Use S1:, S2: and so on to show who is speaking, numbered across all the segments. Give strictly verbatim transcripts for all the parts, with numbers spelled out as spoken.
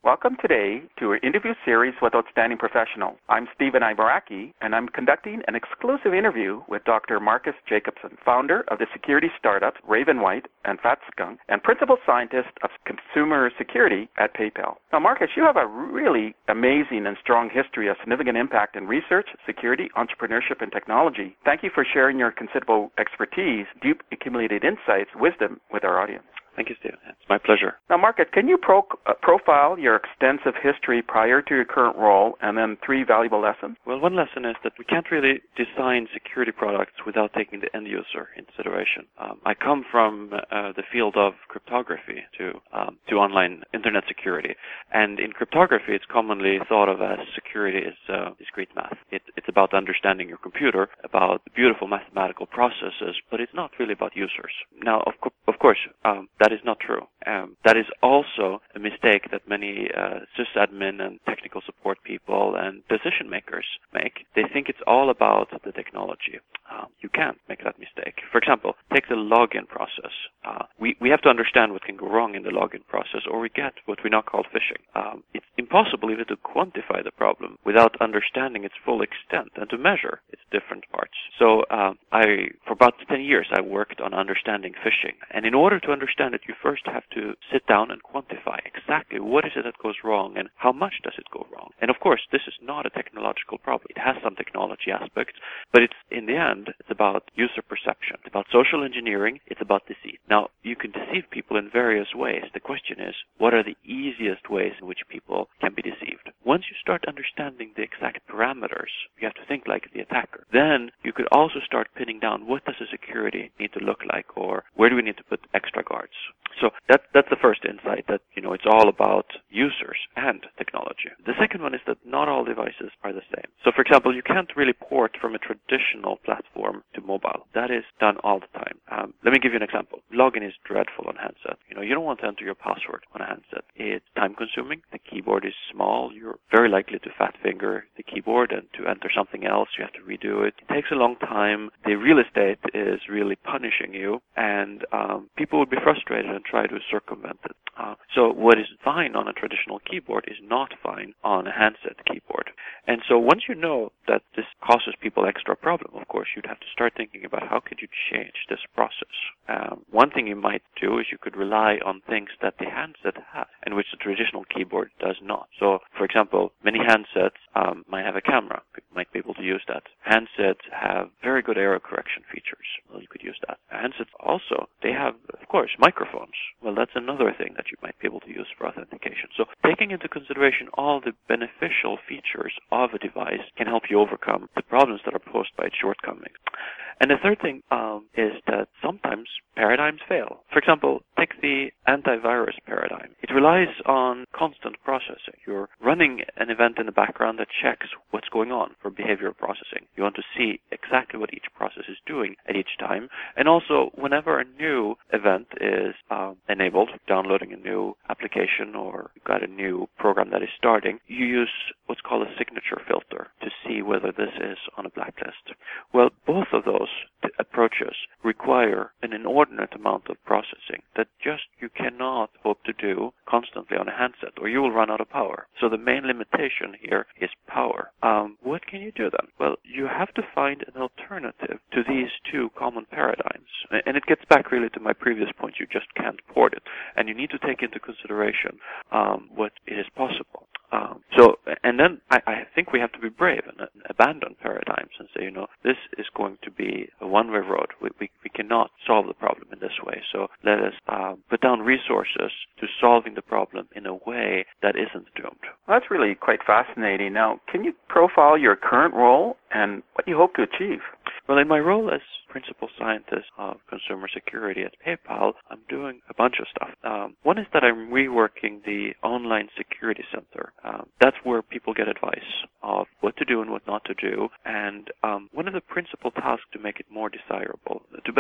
S1: Welcome today to our interview series with outstanding professionals. I'm Stephen Ibaraki, and I'm conducting an exclusive interview with Doctor Marcus Jacobson, founder of the security startups Raven White and FatSkunk, and principal scientist of consumer security at PayPal. Now, Marcus, you have a really amazing and strong history of significant impact in research, security, entrepreneurship, and technology. Thank you for sharing your considerable expertise, deep accumulated insights, wisdom with our audience.
S2: Thank you, Stephen. It's my pleasure.
S1: Now, Marcus, can you pro- uh, profile your extensive history prior to your current role, and then three valuable lessons?
S2: Well, one lesson is that we can't really design security products without taking the end user into consideration. Um, I come from uh, the field of cryptography to um, to online internet security, and in cryptography, it's commonly thought of as security is uh, discrete math. It, it's about understanding your computer, about beautiful mathematical processes, but it's not really about users. Now, of, co- of course, um, that is not true. Um, that is also a mistake that many uh, sysadmin and technical support people and decision makers make. They think it's all about the technology. Uh, you can't make that mistake. For example, take the login process. Uh, we, we have to understand what can go wrong in the login process, or we get what we now call phishing. Um, it's impossible even to quantify the problem without understanding its full extent and to measure its different parts. So uh, I, for about ten years, I worked on understanding phishing. And in order to understand it, you first have to sit down and quantify exactly what is it that goes wrong and how much does it go wrong. And of course, this is not a technological problem. It has some technology aspects, but it's in the end, it's about user perception. It's about social engineering. It's about deceit. Now, you can deceive people in various ways. The question is, what are the easiest ways in which people can be deceived? Once you start understanding the exact parameters, you have to think like the attacker. Then you could also start pinning down what does a security need to look like, or where do we need to put extra guards. So that, that's the first insight, that, you know, it's all about users and technology. The second one is that not all devices are the same. So, for example, you can't really port from a traditional platform to mobile. That is done all the time. Um, let me give you an example. Login is dreadful on handset. You know, you don't want to enter your password on a handset. It's time-consuming. The keyboard is small. You're very likely to fat finger the keyboard, and to enter something else, you have to redo it. It takes a long time. The real estate is really punishing you, and um, people would be frustrated and try to circumvent it. Uh, so what is fine on a traditional keyboard is not fine on a handset keyboard. And so once you know that this causes people extra problem, of course, you'd have to start thinking about how could you change this process. Um, one thing you might do is you could rely on things that the handset has, and which the traditional keyboard does not. So, for example, many handsets um, might have a camera. You might be able to use that. Handsets have very good error correction features. Well, you could use that. Handsets also, they have, of course, microphones. Well, that's another thing that you might be able to use for authentication. So taking into consideration all the beneficial features of a device can help you overcome the problems that are posed by its shortcomings. And the third thing um, is that sometimes paradigms fail. For example, take the antivirus paradigm. It relies on constant processing. You're running an event in the background that checks what's going on for behavioral processing. You want to see exactly what each process is doing at each time. And also, whenever a new event is um, enabled, downloading a new application or you've got a new program that is starting, you use what's called a signature filter to see whether this is on a blacklist. Well, both of those approaches require an inordinate amount of processing that just you cannot hope to do constantly on a handset, or you will run out of power. So the main limitation here is power. Um, what can you do then? Well, you have to find an alternative to these two common paradigms. And it gets back really to my previous point. You just can't port it. And you need to take into consideration um, what is possible. Um, so, and then I, I think we have to be brave and uh, abandon paradigms and say, you know, this is going to be a one-way road. We, we, we cannot solve the problem in this way. So let us uh, put down resources to solving the problem in a way that isn't doomed.
S1: Well, that's really quite fascinating. Now, can you profile your current role and what you hope to achieve?
S2: Well, in my role as principal scientist of consumer security at PayPal, I'm doing a bunch of stuff. Um, one is that I'm reworking the online security center. Um, that's where people get advice of what to do and what not to do. And um, one of the principal tasks to make it more desirable, to better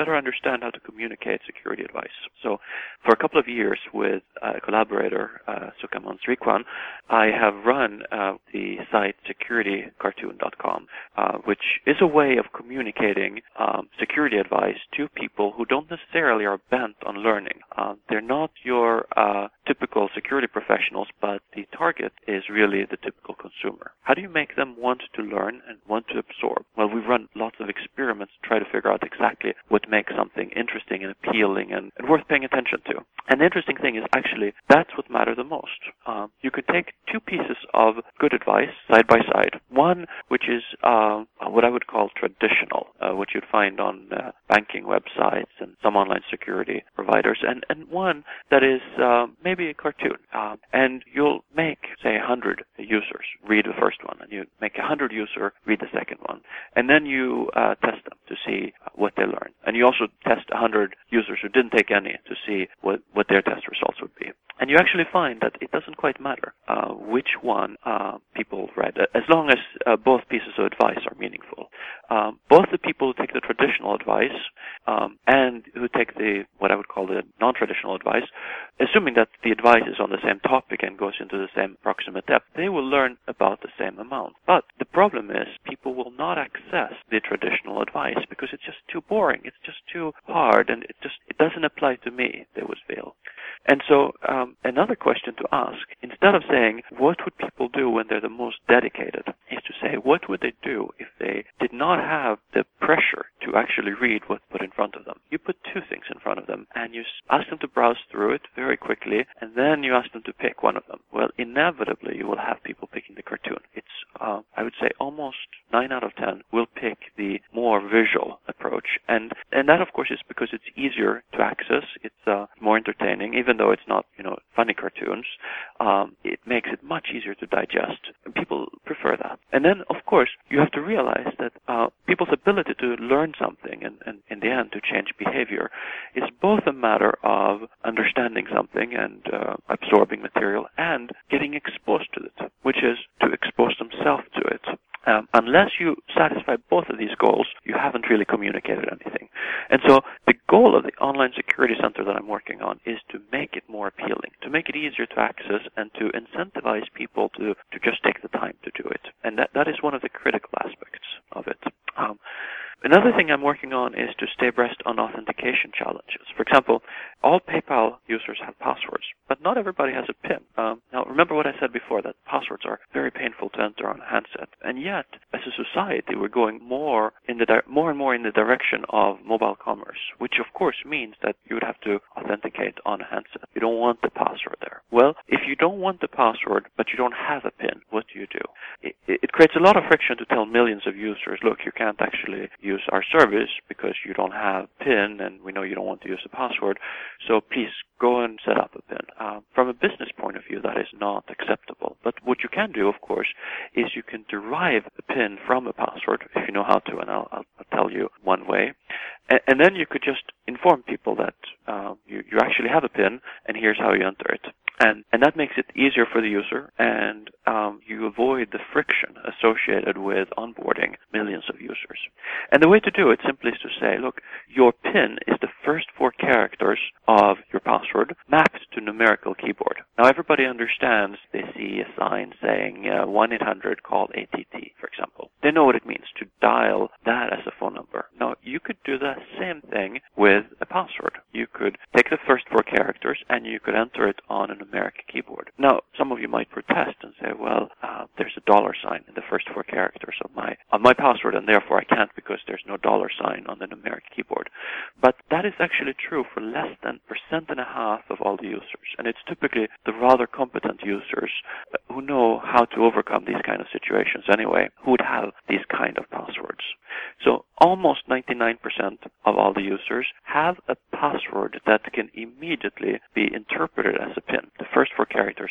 S2: better understand how to communicate security advice. So for a couple of years with a collaborator, uh, Sukaman Srikwan, I have run uh, the site security cartoon dot com, uh, which is a way of communicating um, security advice to people who don't necessarily are bent on learning. Uh, they're not your uh, typical security professionals, but the target is really the typical consumer. How do you make them want to learn and want to absorb? Well, we've run lots of experiments to try to figure out exactly what makes something interesting and appealing and, and worth paying attention to. And the interesting thing is actually that's what matters the most. Um, you could take two pieces of good advice side by side. One which is uh, what I would call traditional, uh, what you'd find on uh, banking websites and some online security providers, and, and one that is uh, maybe a cartoon. Um, and you'll make, say, one hundred users read the first one, and you make one hundred users read the second one. And then you uh, test them to see what they learn. And you also test one hundred users who didn't take any to see what, what their test results would be. And you actually find that it doesn't quite matter uh, which one uh, people read, as long as uh, both pieces of advice are meaningful. Um, both the people who take the traditional advice um, and who take the, what I would call the non-traditional advice, assuming that the advice is on the same topic and goes into the same proximate depth, they will learn about the same amount. But the problem is people will not access the traditional advice because it's just too boring. It's just too hard, and it just it doesn't apply to me, they would feel. And so um, another question to ask, instead of saying, what would people do when they're the most dedicated, is to say, what would they do if they did not have the pressure to actually read what's put in front of them? You put two things in front of them, and you ask them to browse through it very quickly, and then you ask them to pick one of them. Well, inevitably, you will have people picking the cartoon. It's, uh, I would say, almost nine out of ten will pick the more visual approach. And, and that, of course, is because it's easier to access. It's uh, more entertaining, even though it's not, you know, funny cartoons. Um, it makes it much easier to digest. And people prefer that. And then, of course, you have to realize that uh, people's ability to learn something and, and, in the end, to change behavior is both a matter of understanding something and uh, absorbing material and getting exposed to it, which is to expose themselves to it. Um, unless you satisfy both of these goals, you haven't really communicated anything. And so the goal of the Online Security Center that I'm working on is to make it more appealing, to make it easier to access, and to incentivize people to, to just take the time to do it. And that, that is one of the critical aspects of it. Um, Another thing I'm working on is to stay abreast on authentication challenges. For example, all PayPal users have passwords, but not everybody has a PIN. Um, now, remember what I said before, that passwords are very painful to enter on a handset. And yet, as a society, we're going more in the di- more and more in the direction of mobile commerce, which of course means that you would have to authenticate on a handset. You don't want the password there. Well, if you don't want the password, but you don't have a PIN, what do you do? It, it creates a lot of friction to tell millions of users, look, you can't actually use our service because you don't have PIN, and we know you don't want to use a password, so please go and set up a PIN. Uh, from a business point of view, that is not acceptable. But what you can do, of course, is you can derive a PIN from a password, if you know how to, and I'll, I'll, I'll tell you one way. And, and then you could just inform people that uh, you, you actually have a PIN, and here's how you enter it. And, and that makes it easier for the user, and um, you avoid the friction associated with onboarding millions of users. And the way to do it simply is to say, look, your PIN is the first four characters of your password mapped to numerical keyboard. Now, everybody understands. They see a sign saying uh, one eight hundred call A T T, for example. They know what it means to dial that as a phone number. Now, you could do the same thing with a password. You could take the first four characters and you could enter it on a numeric keyboard. Now, some of you might protest and say, well, uh, there's a dollar sign in the first four characters of my of my password, and therefore I can't because there's no dollar sign on the numeric keyboard. But that is actually true for less than percent and a half of all the users, and it's typically the rather competent users who know how to overcome these kind of situations anyway, who would have these kind of passwords. So almost ninety-nine percent of all the users have a password that can immediately be interpreted as a PIN. The first four characters would be the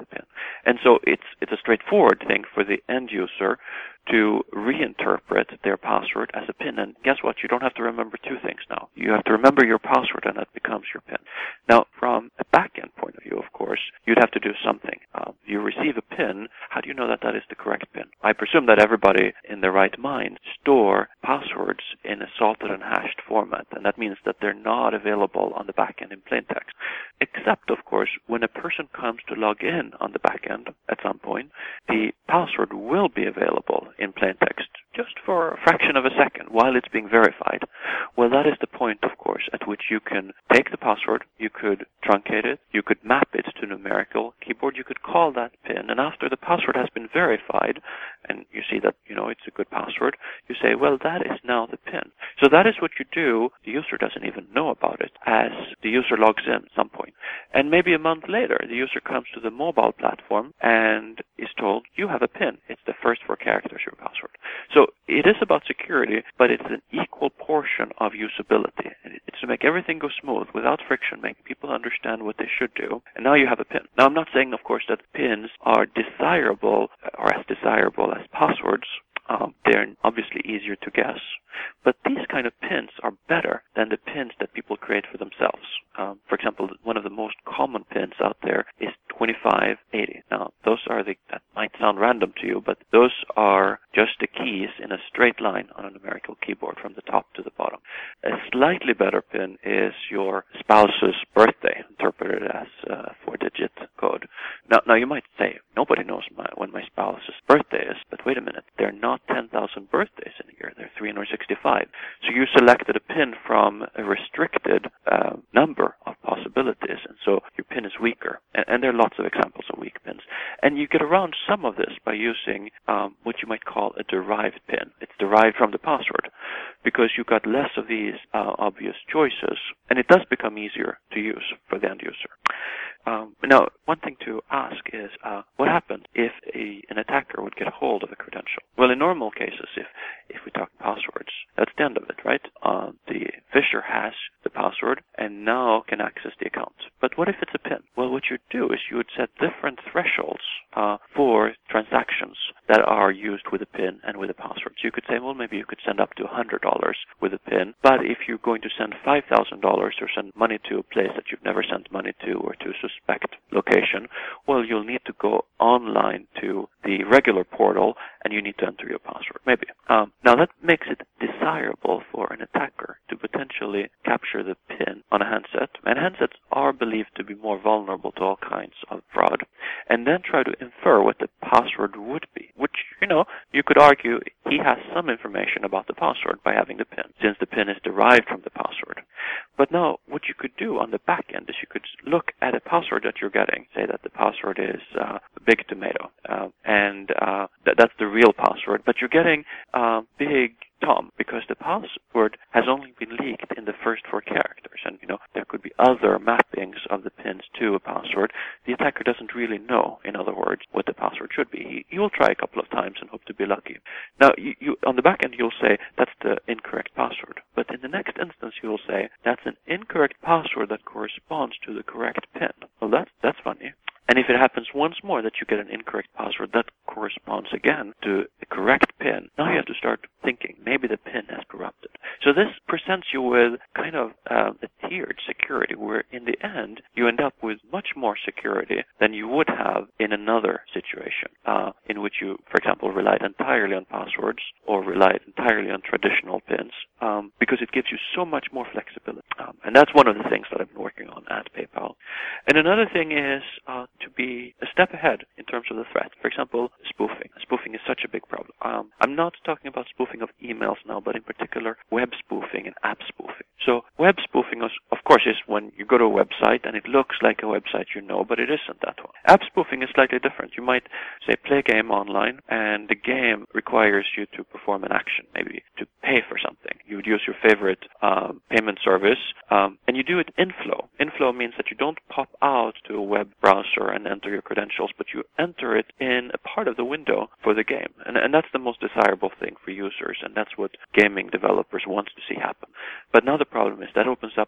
S2: the PIN. And so it's it's a straightforward thing for the end user to reinterpret their password as a PIN. And guess what? You don't have to remember two things now. You have to remember your password, and that becomes your PIN. Now, from a back-end point of view, of course, you'd have to do something. Uh, you receive a PIN. How do you know that that is the correct PIN? I presume that everybody in their right mind store passwords in a salted and hashed format, and that means that they're not available on the back-end in plain text. Except, of course, when a person comes to log in on the back-end at some point, the password will be available in plain text just for a fraction of a second while it's being verified. Well, that is the point, of course, at which you can take the password, you could truncate it, you could map it to numerical keyboard, you could call that PIN, and after the password has been verified, and you see that, you know, it's a good password, you say, well, that is now the PIN. So that is what you do. The user doesn't even know about it as the user logs in at some point. And maybe a month later, the user comes to the mobile platform and is told, you have a PIN. It's the first four characters of your password. So it is about security, but it's an equal portion of usability. It's to make everything go smooth without friction, make people understand what they should do. And now you have a PIN. Now, I'm not saying, of course, that PINs are desirable or as desirable as passwords. Um, they're obviously easier to guess. But these kind of PINs are better than the PINs that people create for themselves. Um, for example, one of the most common PINs out there is twenty-five eighty. Now, those are the, that might sound random to you, but those are just the keys in a straight line on a numerical keyboard from the top to the bottom. A slightly better PIN is your spouse's birthday, interpreted as a four-digit code. Now, now you might say, nobody knows my, when my spouse's birthday is, but wait a minute, there are not ten thousand birthdays in a year, there are three hundred sixty-five. So you selected a PIN from a restricted uh, number of possibilities, and so your PIN is weaker. And, and there are lots of examples of weak PINs. And you get around some of this by using um, what you might call a derived PIN. It's derived from the password because you've got less of these uh, obvious choices, and it does become easier to use for the end user. Um, now, one thing to ask is, uh, what happens if a, an attacker would get hold of a credential? Well, in normal cases, if if we talk passwords, that's the end of it, right? Uh, the phisher has the password and now can access the account. But what if it's a PIN? Well, what you do is you would set different thresholds uh, for transactions that are used with a PIN and with a password. So you could say, well, maybe you could send up to one hundred dollars with a PIN, but if you're going to send five thousand dollars or send money to a place that you've never sent money to or to a suspect location, well, you'll need to go online to the regular portal and you need to enter your password, maybe. Um, now, that makes it desirable for an attacker to potentially capture the PIN on a handset, and handsets are believed to be more vulnerable to all kinds of fraud, and then try to infer what the password would be, which, you know, you could argue he has some information about the password by having the PIN, since the PIN is derived from the password. But now, what you could do on the back end is you could look at a password that you're getting, say that the password is uh, Big Tomato, uh, and uh, th- that's the real password, but you're getting uh, Big Tom because the password has only been leaked in the first four characters, and you know there could be other mappings of the pins to a password. The attacker doesn't really know, in other words, what the password should be. He, he will try a couple of times and hope to be lucky. Now, you, you, on the back end, you'll say that's the incorrect password, but in the next instance, you'll say that's an incorrect password that corresponds to the correct pin. Well, that's that's funny. And if it happens once more that you get an incorrect password that corresponds again to the correct PIN, now you have to start thinking, maybe the PIN has corrupted. So this presents you with kind of uh, a tiered security where in the end you end up with much more security than you would have in another situation uh, in which you, for example, relied entirely on passwords or relied entirely on traditional PINs um, because it gives you so much more flexibility. Um, and that's one of the things that I've been working on at PayPal. And another thing is uh, to be a step ahead in terms of the threat. For example, spoofing. Spoofing is such a big problem. Um, I'm not talking about spoofing of emails now, but in particular web spoofing and app spoofing. So web spoofing, is, of course, is when you go to a website and it looks like a website you know, but it isn't that one. App spoofing is slightly different. You might, say, play a game online, and the game requires you to perform an action, maybe to pay for something. You would use your favorite um, payment service, um, and you do it in flow. In flow means that you don't pop out to a web browser and enter your credentials, but you enter it in a part of the window for the game. And, and that's the most desirable thing for users, and that's what gaming developers want to see happen. But now the problem is that opens up to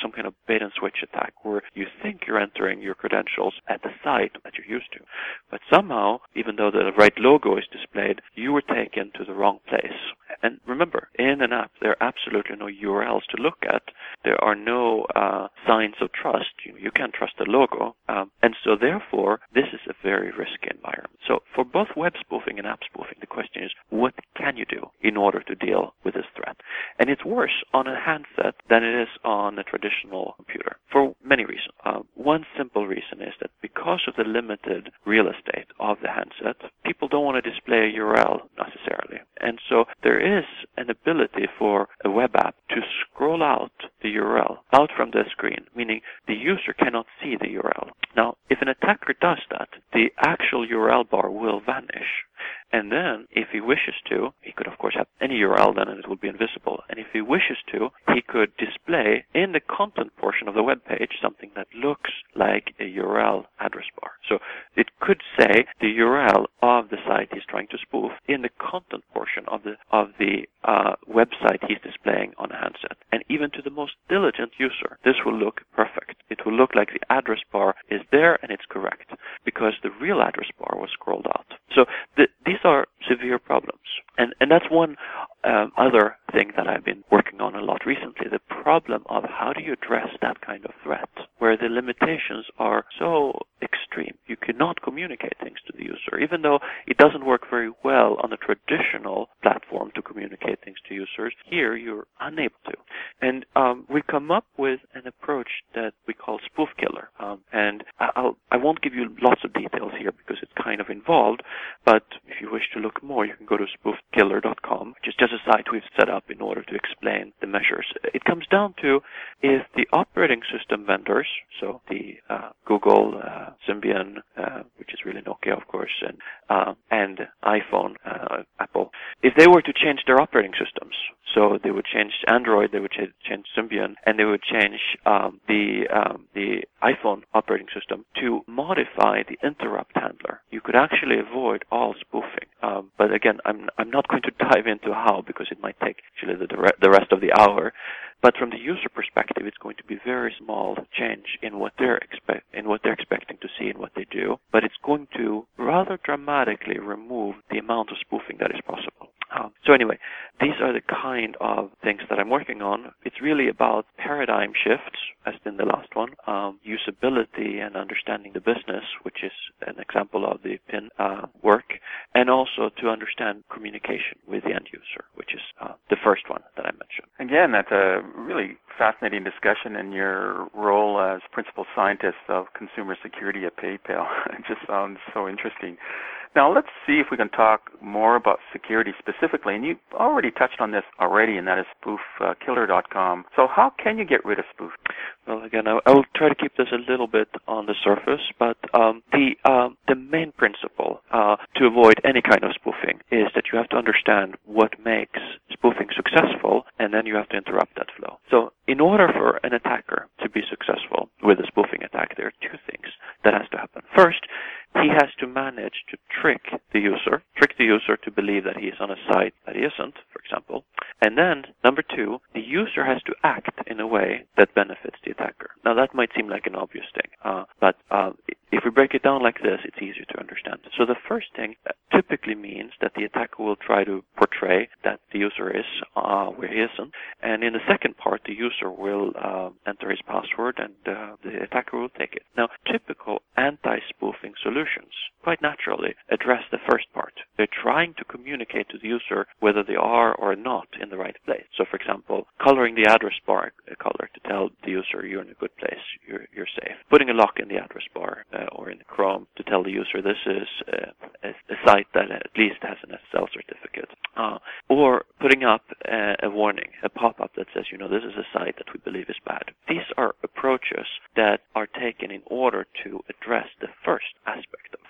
S2: some kind of bait and switch attack where you think you're entering your credentials at the site that you're used to. But somehow, even though the right logo is displayed, you were taken to the wrong place. And remember, in an app, there are absolutely no U R Ls to look at. There are no uh, signs of trust. You, you can't trust the logo. Um, and so therefore, this is a very risky environment. So for both web spoofing and app spoofing, the question is, what can you do in order to deal with this threat? And it's worse on a handset than it is on a traditional computer for many reasons. Uh, one simple reason is that because of the limited real estate of the handset, people don't want to display a U R L necessarily. And so there is an ability for a web app to scroll out the U R L out from the screen, meaning the user cannot see the U R L. Now, if an attacker does that, the actual U R L bar will vanish. And then, if he wishes to, he could of course have any U R L then and it will be invisible. And if he wishes to, he could display in the content portion of the web page something that looks like a U R L address bar. So it could say the U R L of the site he's trying to spoof in the content portion of the of the uh, website he's displaying on a handset. And even to the most diligent user, this will look perfect. It will look like the address bar is there and it's correct because the real address bar was scrolled out. So the, these are severe problems. And, and that's one um, other thing that I've been working on a lot recently, the problem of how do you address that kind of threat, where the limitations are so extreme. You cannot communicate things to the user, even though it doesn't work very well on a traditional platform to communicate things to users. Here, you're unable to. And um, we come up with an approach that we call Spoof Killer. Um, and I'll, I won't give you lots of details here because it's kind of involved, but if you wish to look more, you can go to spoof killer dot com, which is just a site we've set up in order to explain the measures. It comes down to if the operating system vendors, so the uh, Google, uh, Symbian, uh, which is really Nokia, of course, and uh, and iPhone, uh, Apple, if they were to change their operating systems, so they would change Android, they would ch- change Symbian, and they would change um, the um, the iPhone operating system to modify the interrupt handler, you could actually avoid all spoofing. Um, but again, I'm I'm not going to dive into how because it might take actually the the rest of the hour. But from the user perspective, it's going to be very small change in what they're expect in what they're expecting to see and what they do. But it's going to rather dramatically remove the amount of spoofing that is possible. Um, so anyway, these are the kind of things that I'm working on. It's really about paradigm shifts, as in the last one, um, usability and understanding the business, which is an example of the P I N uh, work, and also to understand communication with the end user, which is uh, the first one that I mentioned.
S1: Again, that's a really fascinating discussion in your role as principal scientist of consumer security at PayPal. It just sounds so interesting. Now, let's see if we can talk more about security specifically. And you already touched on this already, and that is spoof killer dot com. So how can you get rid of spoof?
S2: Well, again, I will try to keep this a little bit on the surface, but um, the um, the main principle uh, to avoid any kind of spoofing is that you have to understand what makes spoofing successful, and then you have to interrupt that flow. So in order for an attacker to be successful with a spoofing attack, there are two things that has to happen. First, he has to manage to trick the user, trick the user to believe that he is on a site that he isn't, for example. And then, number two, the user has to act in a way that benefits the attacker. Now, that might seem like an obvious thing, uh, but uh, if we break it down like this, it's easier to understand. So the first thing typically means that the attacker will try to portray that the user is uh, where he isn't. And in the second part, the user will uh, enter his password and uh, the attacker will take it. Now, typical anti-spoofing solutions quite naturally address the first part. They're trying to communicate to the user whether they are or not in the right place. So, for example, coloring the address bar color to tell the user you're in a good place, you're, you're safe. Putting a lock in the address bar uh, or in Chrome to tell the user this is uh, a, a site that at least has an S S L certificate. Uh, or putting up a, a warning, a pop-up that says, you know, this is a site that we believe is bad. These are approaches that are taken in order to address the first aspect of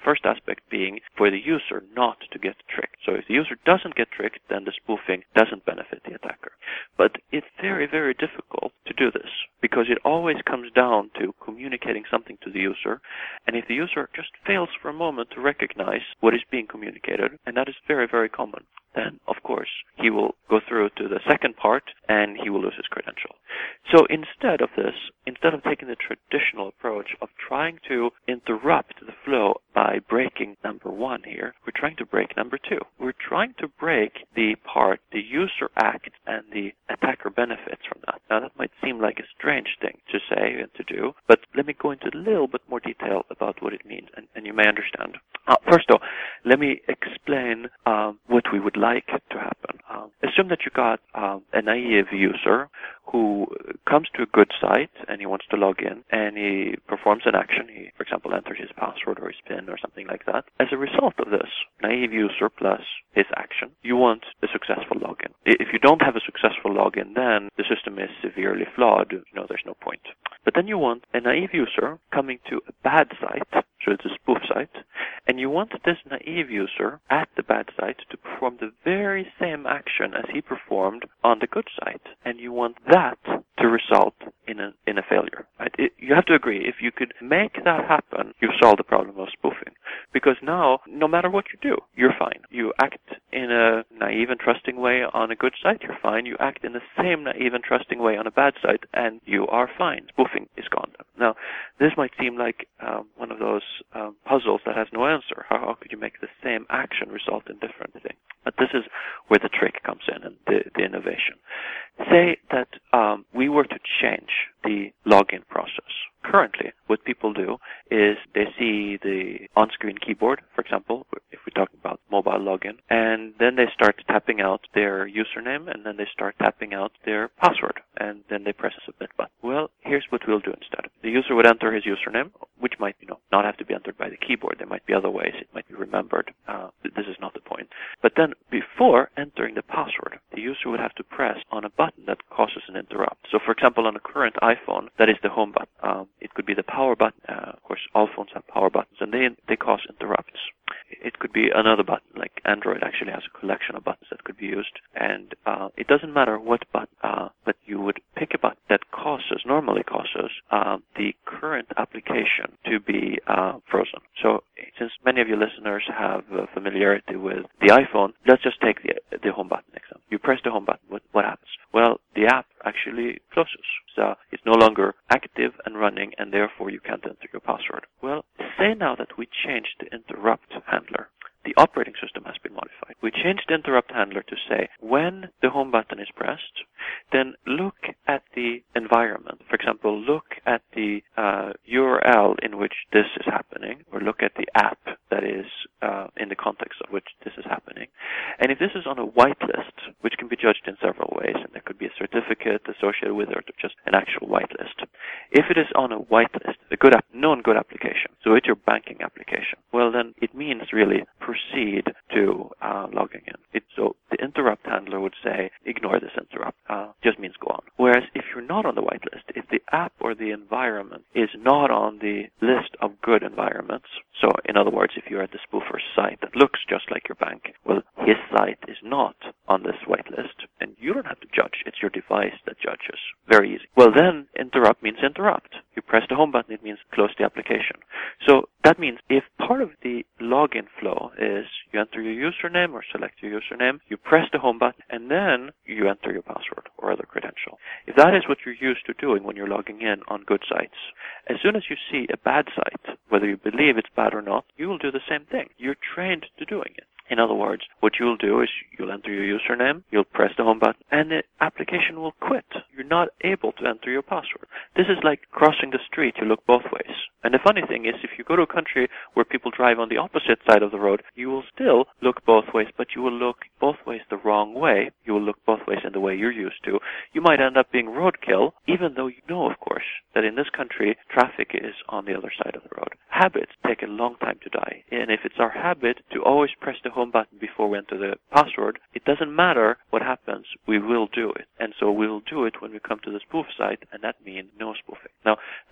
S2: first aspect being for the user not to get tricked. So if the user doesn't get tricked, then the spoofing doesn't benefit the attacker. But it's very, very difficult to do this because it always comes down to communicating something to the user. And if the user just fails for a moment to recognize what is being communicated, and that is very, very common, then, of course, he will go through to the second part and he will lose his credential. So instead of this, instead of taking the traditional approach of trying to interrupt the flow by breaking number one here, we're trying to break number two. We're trying to break the part the user acts and the attacker benefits from that. Now, that might seem like a strange thing to say and to do, but let me go into a little bit more detail about what it means, and, and you may understand. Uh, first, though, let me explain um, what we would like to happen. Um, assume that you got um, a naive user who comes to a good site and he wants to log in and he performs an action. He, for example, enters his password or his PIN or something like that. As a result of this, naive user plus his action, you want a successful login. If you don't have a successful login, then the system is severely flawed. You know, there's no point. But then you want a naive user coming to a bad site, so it's a spoof site, and you want this naive user at the bad site to perform the very same action as he performed on the good site, and you want that to result in a in a failure. Right? It, you have to agree, if you could make that happen, you've solved the problem of spoofing. Because now, no matter what you do, you're fine. You act in a naive and trusting way on a good site, you're fine. You act in the same naive and trusting way on a bad site, and you are fine. Spoofing is gone. Now, this might seem like um, one of those um, puzzles that has no answer. How, how could you make the same action result in different things? But this is where the trick comes in and the, the innovation. Say that um, we were to change the login process. Currently, what people do is they see the on-screen keyboard, for example, if we're talking about mobile login, and then they start tapping out their username, and then they start tapping out their password, and then they press a submit button. Well, here's what we'll do instead. The user would enter his username, which might, you know, not have to be entered by the keyboard. There might be other ways. It might be remembered. Uh, this is not the point. But then, before entering the password, the user would have to press on a button that causes an interrupt. So, for example, on a current iPhone, that is the home button. Um, it could be the power button. Uh, of course, all phones have power buttons, and they they cause interrupts. It could be another button, like Android actually has a collection of buttons that could be used, and uh, it doesn't matter what button, uh, but you would pick a button that causes, normally causes, uh, the current application to be uh, frozen. So, since many of your listeners have uh, familiarity with the iPhone, let's just take the the home button example. You press the home button, what, what happens? Well, the app actually closes. So it's no longer active and running, and therefore you can't enter your password. Well, say now that we changed the interrupt handler. The operating system has been modified. We changed the interrupt handler to say, when the home button is pressed, then look at the environment. For example, look at the uh, U R L in which this is happening, or look at the app that is uh, in the context of which this is happening. And if this is on a whitelist, which can be judged in several ways, and there could be a certificate associated with it, or just an actual whitelist. If it is on a whitelist, a good app, known good application, so it's your banking application, well then it means really proceed to uh, logging in. It, so the interrupt handler would say, ignore this interrupt, uh, just means go on. Whereas if you're not on the whitelist, if the app or the environment is not on the list of good environments, so in other words, if you're at the spoofer's site that looks just like your bank, well, his site is not on this whitelist, and you don't have to judge. It's your device that judges. Very easy. Well, then interrupt means interrupt. You press the home button, it means close the application. So that means if part of the login flow is you enter your username or select your username, you press the home button, and then you enter your password or other credential. If that is what you're used to doing when you're logging in on good sites, as soon as you see a bad site, whether you believe it's bad or not, you will do the same thing. You're trained to doing it. In other words, what you'll do is you'll enter your username, you'll press the home button, and the application will quit. You're not able to enter your password. This is like crossing the street. You look both ways. And the funny thing is, if you go to a country where people drive on the opposite side of the road, you will still look both ways, but you will look both ways the wrong way. You will look both ways in the way you're used to. You might end up being roadkill, even though you know, of course, that in this country, traffic is on the other side of the road. Habits take a long time to die. And if it's our habit to always press the home button before we enter the password, it doesn't matter what happens, we will do it. And so we will do it when we come to the spoof site, and that means no spoofing. Now,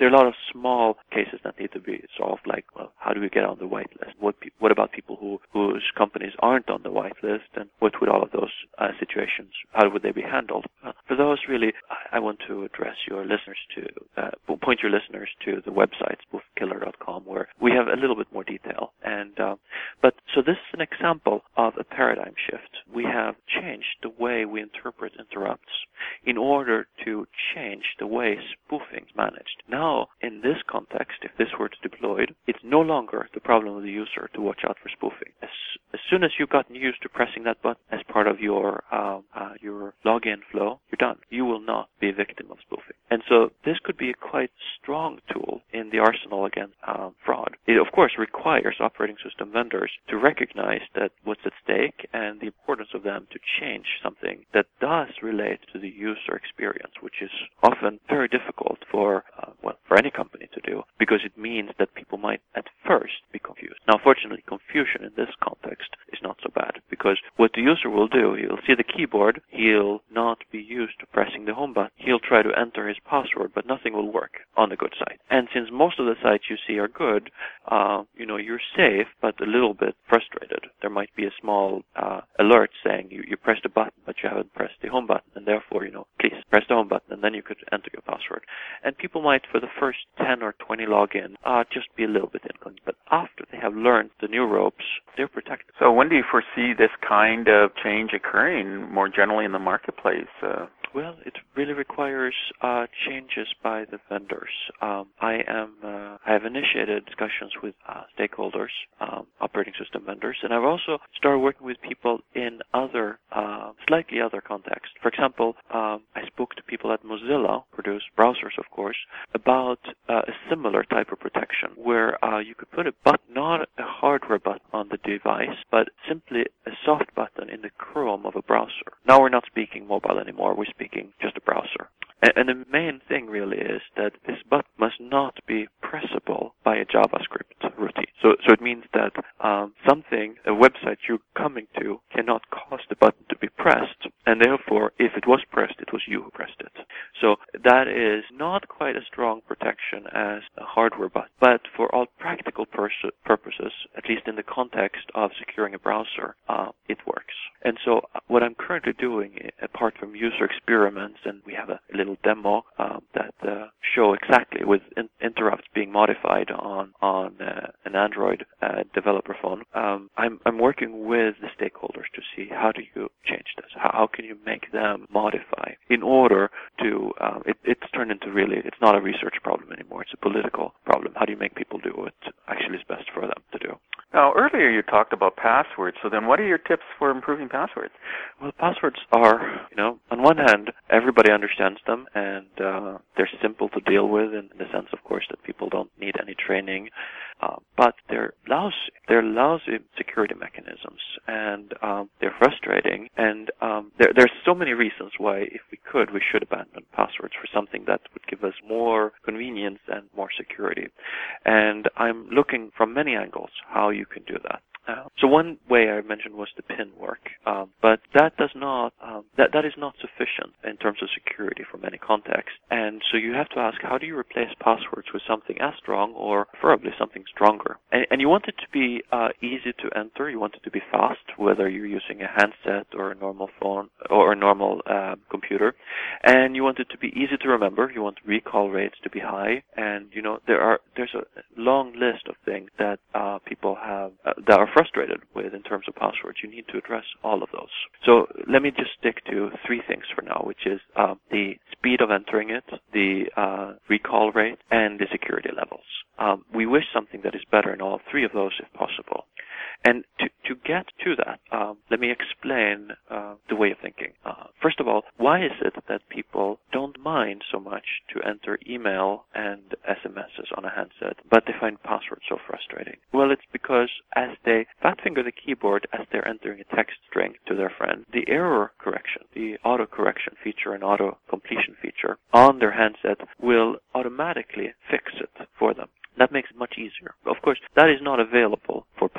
S2: there are a lot of small cases that need to be solved, like, well, how do we get on the whitelist? What pe- what about people who whose companies aren't on the whitelist, and what would all of those uh, situations, how would they be handled? Uh, for those, really, I, I want to address your listeners to, uh, point your listeners to the website, spoof killer dot com, where we have a little bit more detail. And uh, But, so this is an example of a paradigm shift. We have changed the way we interpret interrupts in order to change the way spoofing is managed. Now, in this context, if this were deployed, it's no longer the problem of the user to watch out for spoofing. As, as soon as you've gotten used to pressing that button as part of your um, uh, your login flow, you're done. You will not be a victim of spoofing. And so this could be a quite strong tool in the arsenal against um, fraud. It, of course, requires operating system vendors to recognize that what's at stake and the importance of them to change something that does relate to the user experience, which is often very difficult for uh, well for any company to do, because it means that people might at first be confused. Now, fortunately, confusion in this context is not so bad, because what the user will do, he'll see the keyboard, he'll not be used to pressing the home button, he'll try to enter his password, but nothing will work on the good side. And since most of the sites you see are good, uh, you know, you're safe, but a little bit frustrated. There might be a small uh, alert saying you, you pressed a button, but you haven't pressed the home button, and therefore, you know, please press the home button, and then you could enter your password. And people might, for the first ten or twenty login, uh, just be a little bit inconvenient. But after they have learned the new ropes, they're protected.
S1: So when do you foresee this kind of change occurring more generally in the marketplace? Uh,
S2: Well, it really requires uh, changes by the vendors. Um, I am uh, I have initiated discussions with uh, stakeholders, um, operating system vendors, and I've also started working with people in other, uh, slightly other contexts. For example, um, I spoke to people at Mozilla, produce browsers, of course, about uh, a similar type of protection where uh, you could put a button, not a hardware button on the device, but simply a soft button in the Chrome of a browser. Now we're not speaking mobile anymore. We're speaking just a browser. And, and the main thing really is that this button must not be pressable by a JavaScript routine. So, so it means that um, something, a website you're coming to, cannot cause the button to be pressed, and therefore, if it was pressed, it was you who pressed it. So that is not quite a strong protection as a hardware button, but for all practical pers- purposes, at least in the context of securing a browser, uh, it works. And so what I'm currently doing, apart from user experiments, and we have a little demo um, that uh, show exactly with in- interrupts being modified on on uh, an Android uh, developer phone, um, I'm I'm working with the stakeholders to see how do you change this? How, how can you make them modify in order to? Um, it, it's turned into really, it's not a research problem anymore. It's a political problem. How do you make people do what actually is best for them to do?
S1: Now, earlier you talked about passwords. So then, what are your tips for improving passwords?
S2: Well, passwords are, you know, on one hand, everybody understands them, and uh, they're simple to deal with in the sense, of course, that people don't need any training. Uh, but they're lousy. They're lousy security mechanisms, and um, they're frustrating. And um, there, there's so many reasons why, if we could, we should abandon passwords for something that would give us more convenience and more security. And I'm looking from many angles how you can do that. Uh, so one way I mentioned was the PIN work, um, but that does not um, that that is not sufficient in terms of security from any context. And so you have to ask, how do you replace passwords with something as strong, or preferably something stronger? And, and you want it to be uh, easy to enter. You want it to be fast, whether you're using a handset or a normal phone or a normal uh, computer. And you want it to be easy to remember. You want recall rates to be high. And you know there are there's a long list of things that uh, people have uh, that are frustrated with in terms of passwords. You need to address all of those. So let me just stick to three things for now, which is uh, the speed of entering it, the uh, recall rate, and the security levels. Um, we wish something that is better in all three of those if possible. And to, to get to that, um, let me explain uh, the way of thinking. Uh, first of all, why is it that people don't mind so much to enter email and S M Ses on a handset, but they find passwords so frustrating? Well, it's because as they fat finger the keyboard as they're entering a text string to their friend, the error correction, the auto correction feature and auto completion feature on their handset will automatically fix it for them. That makes it much easier. Of course, that is not available for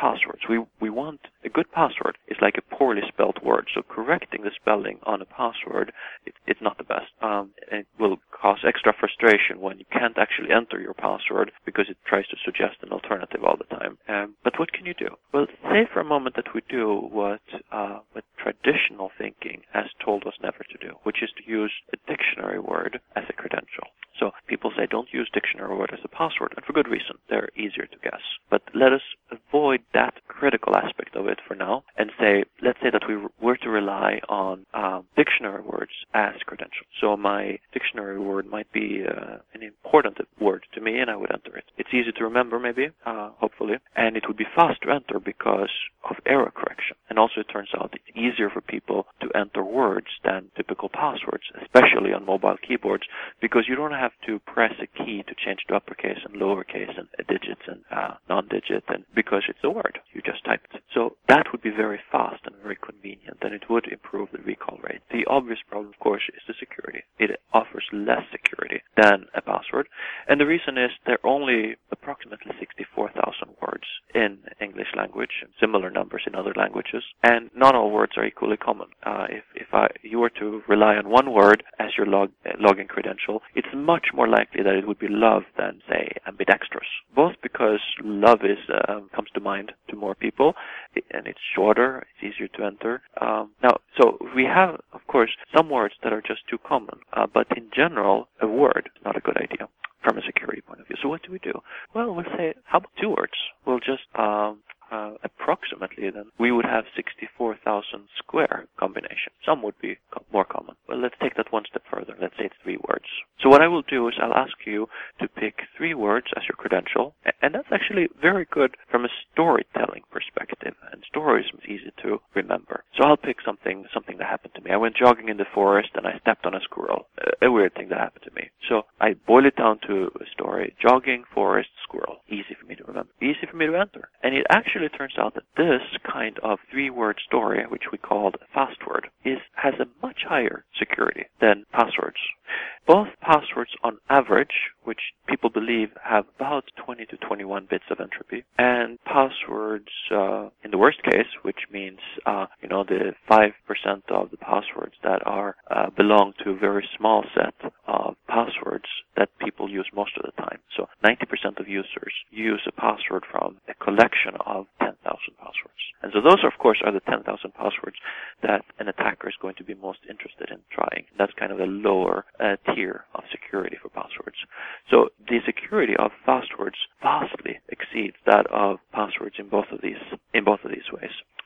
S2: passwords. We we want a good password is like a poorly spelled word. So correcting the spelling on a password, it, it's not the best. Um, it will cause extra frustration when you can't actually enter your password because it tries to suggest an alternative all the time. Um, but what can you do? Well, say for a moment that we do what uh, what traditional thinking has told us never to do, which is to use a dictionary word as a credential. So people say don't use dictionary word as a password, and for good reason. They're easier to guess. But let us avoid that critical aspect of it for now and say, let's say that we were to rely on um, dictionary words as credentials. So my dictionary word might be uh, an important word to me, and I would enter it. It's easy to remember, maybe, uh, hopefully, and it would be fast to enter because of error correction. And also it turns out it's easier for people to enter words than typical passwords, especially on mobile keyboards, because you don't have to press a key to change to uppercase and lowercase and digits and uh, non-digit, and because it's a word, you just type it. So that would be very fast and very convenient, and it would improve the recall rate. The obvious problem, of course, is the security. It offers less security than a password, and the reason is there are only approximately sixty-four thousand words in English language, and similar numbers in other languages, and not all words are equally common. Uh, if if I, you were to rely on one word as your log, uh, login credential, it's much more likely that it would be love than, say, ambidextrous. Both because love is uh, comes to mind to more people, and it's shorter, it's easier to enter. Um, now, so we have, of course, some words that are just too common, uh, but in general, a word is not a good idea from a security point of view. So what do we do? Well, we'll say, how about two words? We'll just um, uh, approximately then, we would have sixty-four thousand square combinations. Some would be co- more common. Well, let's take that one step further. Let's say it's three words. So what I will do is I'll ask you to pick three words as your credential, and that's actually very good from a storytelling perspective, and stories is easy to remember. So I'll pick something something that happened to me. I went jogging in the forest and I stepped on a squirrel. A, a weird thing that happened to me. So I boil it down to a story: jogging, forest, squirrel. Easy for me to remember. Easy for me to enter. And it actually turns out that this kind of three-word story, which we called a fast word, is has a much higher security than passwords. Both passwords on average, which people believe have about twenty to twenty-one bits of entropy, and passwords uh, in the worst case, which means uh, you know the five percent of the passwords that are uh, belong to a very small set of passwords that people use most of the time. So ninety percent of users use a password from a collection of ten thousand passwords. And so those, of course, are the ten thousand passwords that an attacker is going to be most interested in trying. That's kind of a lower uh, tier of security for passwords. So the security of passwords vastly exceeds that of passwords in both of these in both of these ways.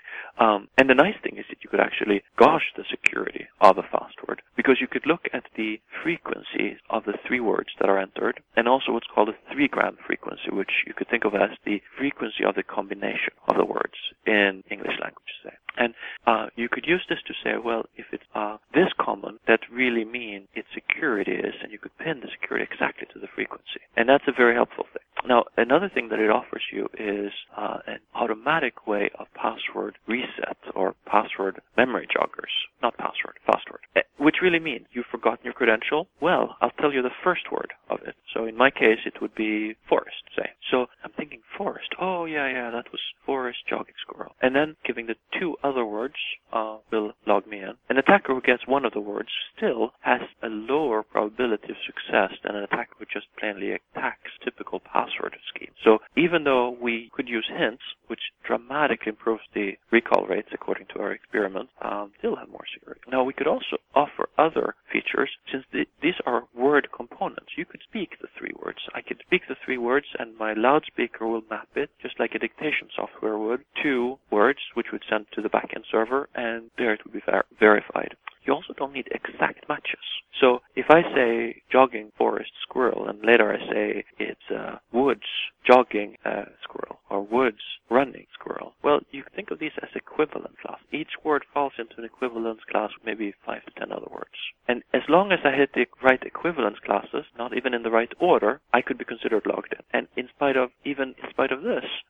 S2: Um, and the nice thing is that you could actually gauge the security of a fast word, because you could look at the frequency of the three words that are entered, and also what's called a three-gram frequency, which you could think of as the frequency of the combination of the words in English language, say. And uh, you could use this to say, well, if it's uh, this common, that really means its security is, and you could pin the security exactly to the frequency. And that's a very helpful thing. Now, another thing that it offers you is uh, an automatic way of password reset or password memory joggers. Not password, password. Which really means you've forgotten your credential. Well, I'll tell you the first word of it. So in my case, it would be forest, say. So I'm thinking forest. Oh, yeah, yeah, that was forest, jogging, squirrel. And then giving the two other words uh, will log me in. An attacker who gets one of the words still has a lower probability of success than an attacker who just plainly attacks typical password scheme. So even though we could use hints, which dramatically improves the recall rates according to our experiment, um, still have more security. Now, we could also offer other features, since the, these are word components. You could speak the three words. I could speak the three words, and my loudspeaker will map it, just like a dictation software would, to words, which would send to the backend server, and there it would be ver- verified. You also don't need exact matches. So if I say jogging, forest, squirrel, and later I say it's uh, woods, jogging, uh, squirrel, or woods, running, squirrel, well, you can think of these as equivalent class. Each word falls into an equivalence class with maybe five to ten other words. And as long as I hit the right equivalence classes, not even in the right order, I could be considered logged in. And in spite of, even in spite of this,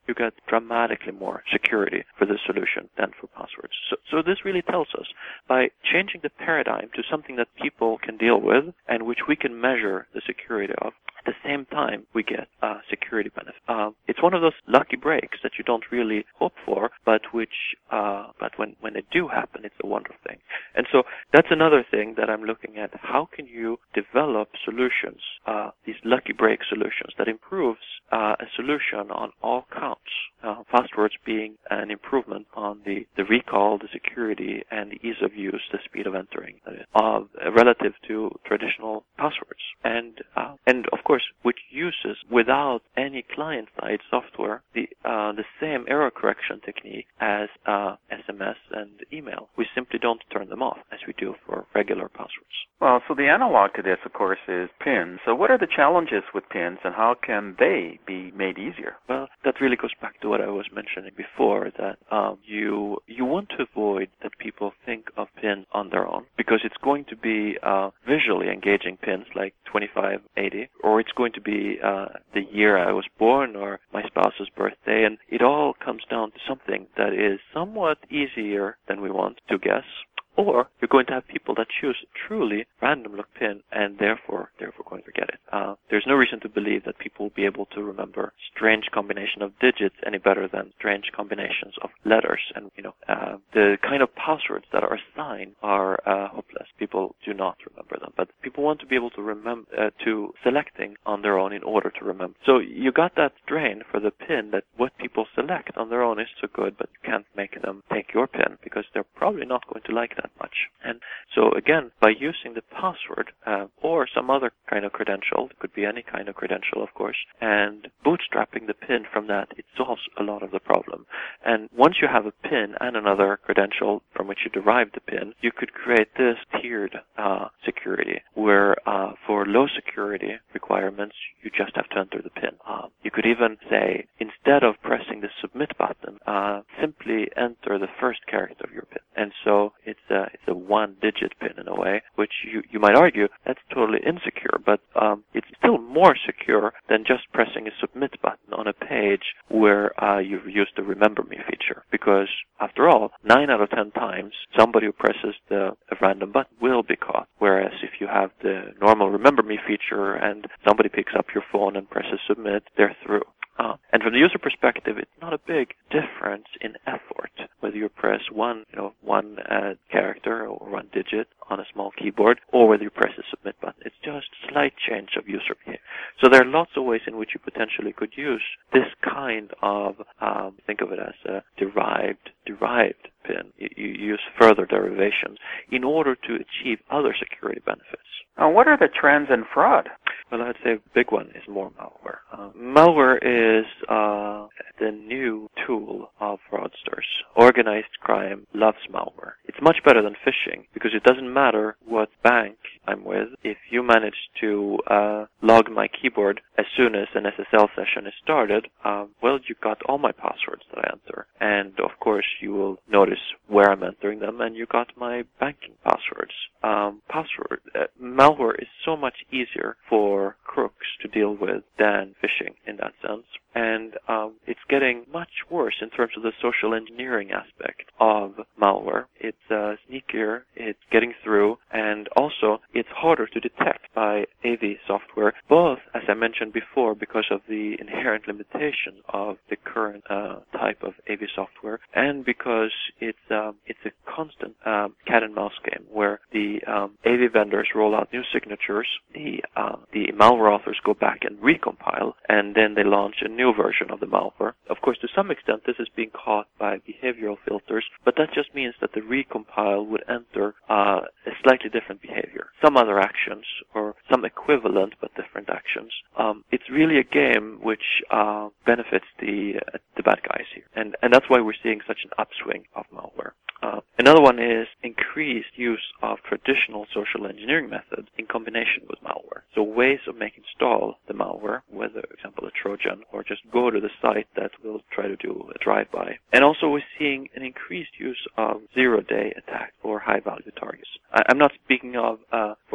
S2: you get dramatically more security for this solution than for passwords. So, so this really tells us by changing the paradigm to something that people can deal with and which we can measure the security of, at the same time we get a uh, security benefit. Uh, it's one of those lucky breaks that you don't really hope for, but which, uh, but when, when they do happen, it's a wonderful thing. And so that's another thing that I'm looking at. How can you develop solutions, uh, these lucky break solutions that improves uh, a solution on all counts? Uh, passwords being an improvement on the, the recall, the security, and the ease of use, the speed of entering, uh, relative to traditional passwords. And uh, and of course, which uses without any client-side software the uh, the same error correction technique as uh, S M S and email. We simply don't turn them off as we do for regular passwords.
S1: Well, so the analog to this, of course, is PINs. So what are the challenges with PINs, and how can they be made easier?
S2: Well, that really goes back to what I was mentioning before, that um, you you want to avoid that people think of PIN on their own, because it's going to be uh, visually engaging PINs like twenty-five eighty, or it's going to be uh, the year I was born or my spouse's birthday, and it all comes down to something that is somewhat easier than we want to guess. Or you're going to have people that choose truly random look PIN and therefore therefore going to forget it. Uh, there's no reason to believe that people will be able to remember strange combination of digits any better than strange combinations of letters. And you know, uh, the kind of passwords that are assigned are uh, hopeless. People do not remember them, but people want to be able to remember uh, to selecting on their own in order to remember. So you got that strain for the PIN that what people select on their own is so good, but you can't make them take your PIN because they're probably not going to like that much. And so again, by using the password uh, or some other kind of credential, it could be any kind of credential, of course, and bootstrapping the PIN from that, it solves a lot of the problem. And once you have a PIN and another credential from which you derive the PIN, you could create this tiered uh, security where uh, for low security requirements, you just have to enter the PIN. Uh, you could even say, instead of pressing the submit button, uh, simply enter the first character of your PIN. And so it's a, it's a one-digit PIN in a way, which you, you might argue that's totally insecure, but um, it's still more secure than just pressing a submit button on a page where uh, you've used the Remember Me feature. Because after all, nine out of ten times, somebody who presses the a random button will be caught. Whereas if you have the normal Remember Me feature and somebody picks up your phone and presses submit, they're through. Uh, and from the user perspective, it's not a big difference in effort whether you press one, you know, one uh, character or one digit on a small keyboard, or whether you press the submit button. It's just a slight change of user behavior. So there are lots of ways in which you potentially could use this kind of, um, think of it as a derived, derived PIN. You, you use further derivations in order to achieve other security benefits.
S1: Uh, what are the trends in fraud?
S2: Well, I'd say a big one is more malware. Uh, malware is uh, the new tool of fraudsters. Organized crime loves malware. It's much better than phishing because it doesn't matter what bank I'm with. If you manage to uh, log my keyboard as soon as an S S L session is started, uh, well, you got all my passwords that I enter. And, of course, you will notice where I'm entering them, and you got my banking passwords. Um, password uh, malware is so much easier for crooks to deal with than phishing in that sense. And um, it's getting much worse in terms of the social engineering aspect of malware. It's uh, sneakier, it's getting through, and also it's harder to detect by A V software, both, as I mentioned before, because of the inherent limitation of the current uh, type of A V software, and because it's uh, it's a constant um, cat and mouse game where the um, A V vendors roll out new signatures, the uh, the malware authors go back and recompile, and then they launch a new version of the malware. Of course, to some extent, this is being caught by behavioral filters, but that just means that the recompile would enter uh, a slightly different behavior, some other actions, or some equivalent but different actions. Um, it's really a game which uh, benefits the uh, the bad guys here, and and that's why we're seeing such an upswing of malware. Uh, another one is increased use of traditional social engineering methods in combination with malware. So ways of making install the malware, whether, for example, a Trojan, or just go to the site that will try to do a drive-by. And also we're seeing an increased use of zero-day attacks for high-value targets. I, I'm not speaking of uh, for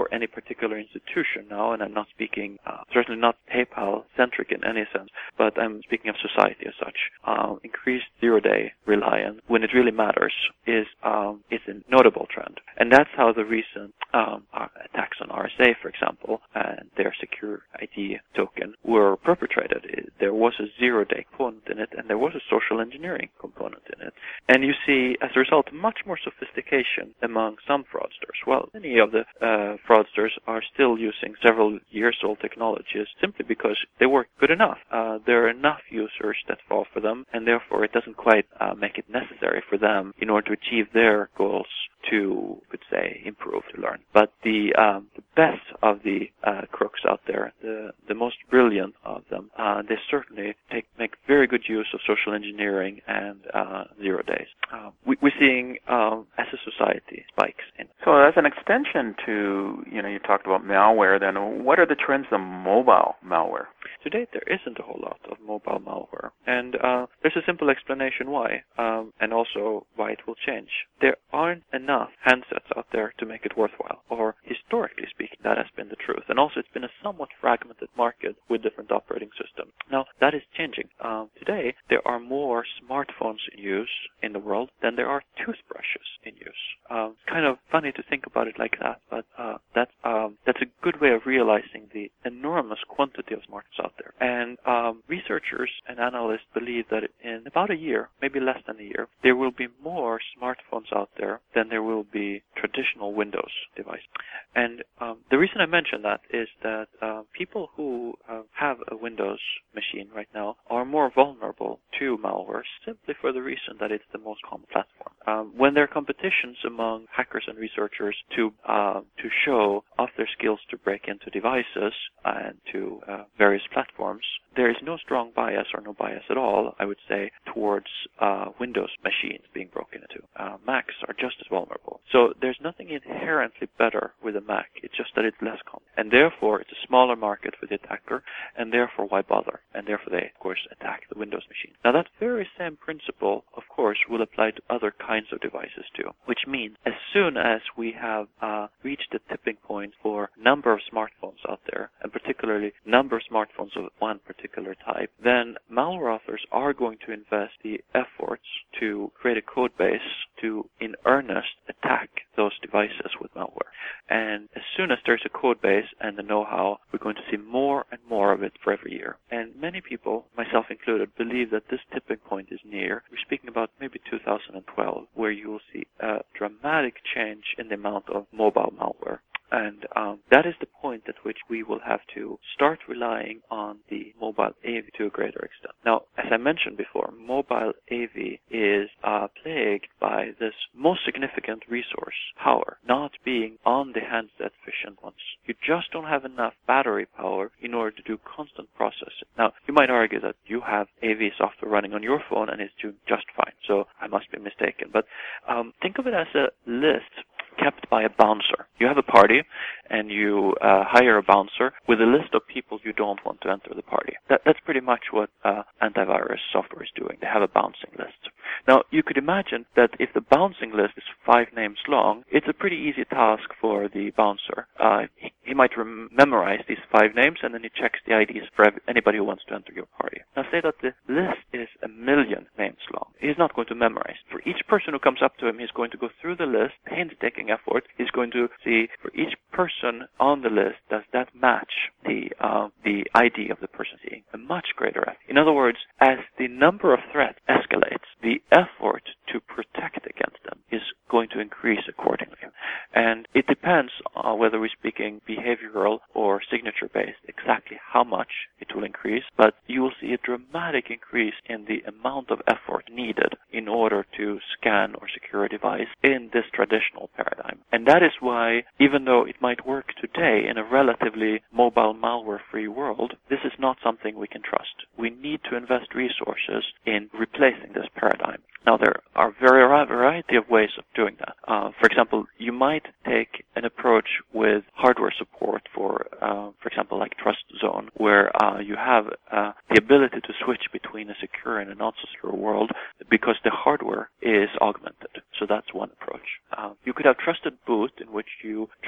S2: for any particular institution now, and I'm not speaking, uh, certainly not PayPal-centric in any sense, but I'm speaking of society as such. Uh, increased zero-day reliance, when it really matters, is um, is a notable trend. And that's how the recent um, attacks on R S A, for example, and their secure I D token were perpetrated. There was a zero-day component in it, and there was a social engineering component in it. And you see, as a result, much more sophistication among some fraudsters. Well, many of the uh, fraudsters are still using several years old technologies simply because they work good enough. Uh, there are enough users that fall for them, and therefore it doesn't quite uh, make it necessary for them in order to achieve their goals to, could say, improve, to learn. But the um, the best of the uh, crooks out there, the the most brilliant of them, uh, they certainly take make very good use of social engineering and uh, zero days. Uh, we, we're seeing, um, as a society, spikes in.
S1: So as an extension to, you know, you talked about malware, then what are the trends of mobile malware?
S2: To date, there isn't a whole lot of mobile malware, and uh, there's a simple explanation why, um, and also why it will change. There aren't enough handsets out there to make it worthwhile, or historically speaking, that has been the truth. And also, it's been a somewhat fragmented market with different operating systems. Now, that is changing. Um, today, there are more smartphones in use in the world than there are toothbrushes in use. Um, it's kind of funny to think about it like that, but uh, that's um, that's a good way of realizing the enormous quantity of smartphones out there. And um, researchers and analysts believe that in about a year, maybe less than a year, there will be more smartphones out there than there will be traditional Windows devices. And um, the reason I mention that is that uh, people who uh, have a Windows machine right now are more vulnerable to malware simply for the reason that it's the most common platform. Um, when there are competitions among hackers and researchers to uh, to show off their skills to break into devices and to uh, various platforms, there is no strong bias or no bias at all, I would say, towards uh, Windows machines being broken into. Uh, Macs are just as vulnerable. So there's nothing inherently better with a Mac. It's just that it's less common. And therefore, it's a smaller market for the attacker, and therefore, why bother? And therefore, they, of course, attack the Windows machine. Now, that very same principle, of course, will apply to other kinds of devices too, which means as soon as we have uh, reached the tipping point for number of smartphones out there, and particularly number of smartphones of one particular type, then malware authors are going to invest the efforts to create a code base to, in earnest, attack those devices with malware. And as soon as there's a code base and the know-how, we're going to see more and more of it for every year. And many people, myself included, believe that this tipping point is near. We're speaking about maybe two thousand twelve, where you will see a dramatic change in the amount of mobile malware. And um, that is the point at which we will have to start relying on the mobile A V to a greater extent. Now, as I mentioned before, mobile A V is uh, plagued by this most significant resource, power, not being on the handset efficient ones. You just don't have enough battery power in order to do constant processing. Now, you might argue that you have A V software running on your phone and it's doing just fine, so I must be mistaken. But um, think of it as a list kept by a bouncer. You have a party, and you uh, hire a bouncer with a list of people you don't want to enter the party. That, that's pretty much what uh, antivirus software is doing. They have a bouncing list. Now, you could imagine that if the bouncing list is five names long, it's a pretty easy task for the bouncer. Uh, he, he might rem- memorize these five names, and then he checks the I Ds for every, anybody who wants to enter your party. Now, say that the list is a million names long. He's not going to memorize. For each person who comes up to him, he's going to go through the list, painstaking effort. He's going to see for each person on the list, does that match the uh, the I D of the person seeing? A much greater effort. In other words, as the number of threats escalates, the effort to protect against them is going to increase accordingly. And it depends on whether we're speaking behavioral or signature-based, exactly how much it will increase, but you will see a dramatic increase in the amount of effort needed in order to scan or secure a device in this traditional paradigm. And that is why, even though it might work today in a relatively mobile malware-free world, this is not something we can trust. We need to invest resources in replacing this paradigm. Now, there are a very variety of ways of doing that. Uh, for example, you might take an approach with hardware support for, uh, for example, like TrustZone, where uh, you have uh, the ability to switch between a secure and a not-so-secure world because the hardware is augmented. So that's one approach. Uh, you could have Trusted Boot, in which you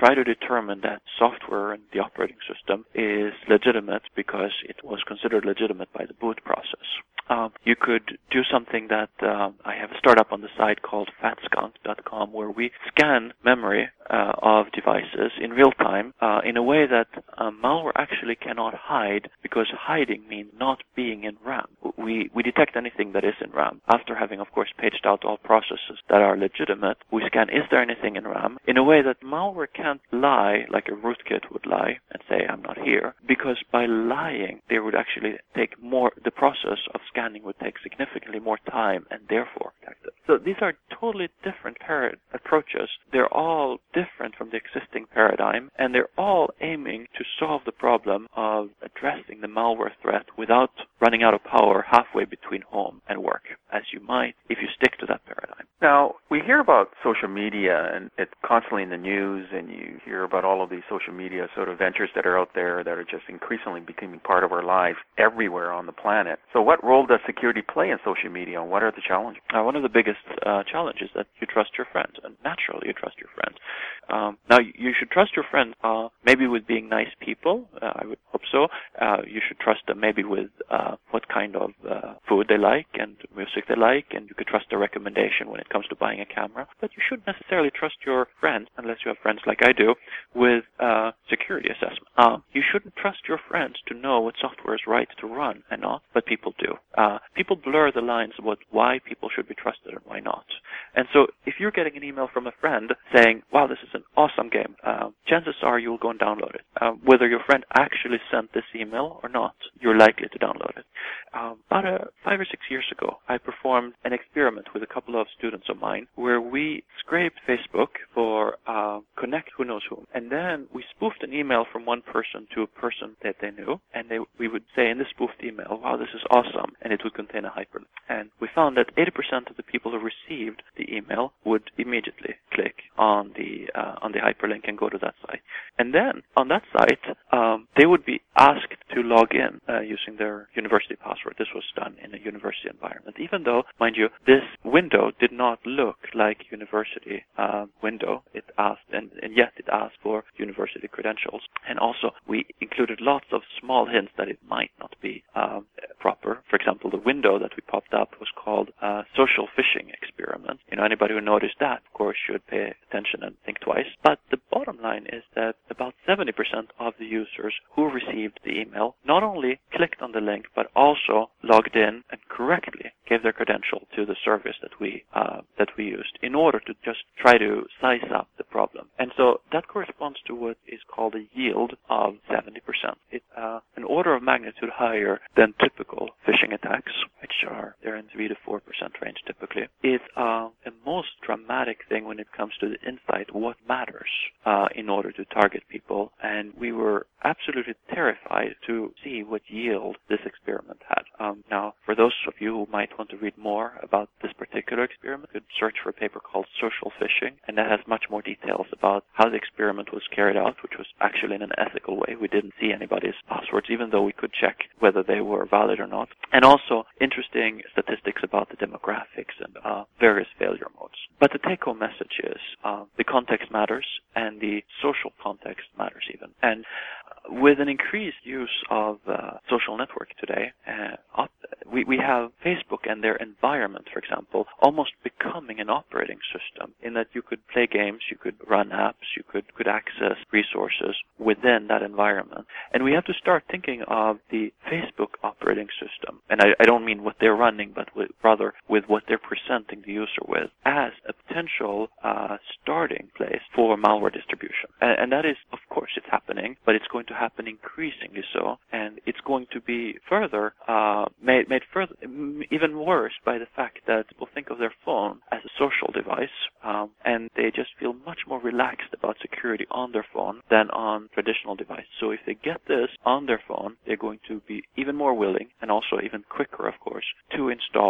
S2: try to determine that software and the operating system is legitimate because it was considered legitimate by the boot process. Um, you could do something that um, I have a startup on the site called fat skunk dot com where we scan memory uh, of devices in real time uh, in a way that uh, malware actually cannot hide, because hiding means not being in RAM. We, we detect anything that is in RAM. After having, of course, paged out all processes that are legitimate, we scan, is there anything in RAM, in a way that malware can't lie like a rootkit would lie and say, I'm not here, because by lying, they would actually take more, the process of scanning would take significantly more time and therefore detect it. So these are totally different parad- approaches. They're all different from the existing paradigm, and they're all aiming to solve the problem of addressing the malware threat without running out of power halfway between home and work, as you might if you stick to that paradigm.
S1: Now, we hear about social media, and it's constantly in the news, and you hear about all of these social media sort of ventures that are out there that are just increasingly becoming part of our lives everywhere on the planet. So what role does security play in social media, and what are the challenges?
S2: Uh, one of the biggest uh, challenges is that you trust your friends, and naturally you trust your friends. Um, now, you should trust your friends uh, maybe with being nice people. Uh, I would hope so. Uh, you should trust them maybe with uh, what kind of uh, food they like and music they like, and you could trust their recommendation when it comes to buying a camera. But you shouldn't necessarily trust your friends, unless you have friends like I do, with uh, security assessment. Uh, you shouldn't trust your friends to know what software is right to run and not, but people do. Uh, people blur the lines about why people should be trusted and why not. And so if you're getting an email from a friend saying, wow, this is an awesome game, uh, chances are you'll go and download it. Uh, whether your friend actually sent this email or not, you're likely to download it. Um, about uh, five or six years ago, I performed an experiment with a couple of students of mine where we scraped Facebook for uh, connect who knows whom, and then we spoofed an email from one person to a person that they knew, and they, we would say in the spoofed email, wow, this is awesome, and it would contain a hyperlink. And we found that eighty percent of the people who received the email would immediately click on the uh, on the hyperlink and go to that site. And then on that site, um, they would be asked to log in uh, using their university password. This was done in a university environment, even though, mind you, this window did not look like university uh, window. It asked, and, and yet it asked for university credentials. And also, we included lots of small hints that it might not be um, proper. For example, the window that we popped up was called uh, social phishing experiment. You know, anybody who noticed that, of course, should pay attention and think twice. But the bottom line is that about seventy percent of the users who received the email not only clicked on the link, but also logged in and correctly gave their credential to the service that we uh, that we used in order to just try to size up the problem. And so that corresponds to what is called a yield of seventy percent. It's uh, an order of magnitude higher than typical phishing attacks, which are they're in three to four percent range typically. It's uh, a most dramatic thing when it comes to the insight, what matters uh, in order to target people. And we were absolutely terrified to see what yield this experiment had. Um, now, for those of you who might want to read more about this particular experiment, you could search for a paper called Social Phishing, and that has much more details about how the experiment was carried out, which was actually in an ethical way. We didn't see anybody's passwords, even though we could check whether they were valid or not. And also interesting statistics about the demographics and uh, various failure modes. But the take-home message is uh, the context matters, and the social context matters even. And uh, with an increased use of uh, social network today, uh, up, we, we have Facebook and their environment, for example, almost becoming an operating system in that you could play games, you could run apps, you could, could access resources within that environment. And we have to start thinking of the Facebook operating system, and I, I don't mean what they're running, but with, rather with what they're presenting the user with, as a potential uh, starting place for malware distribution. And, and that is, of course, it's happening, but it's going to happen increasingly so, and it's going to be further uh, made, made further even worse by the fact that people think of their phone as a social device, um, and they just feel much more relaxed about security on their phone than on traditional devices. So if they get this on their phone, they're going to be even more willing, and also even quicker, of course, to install the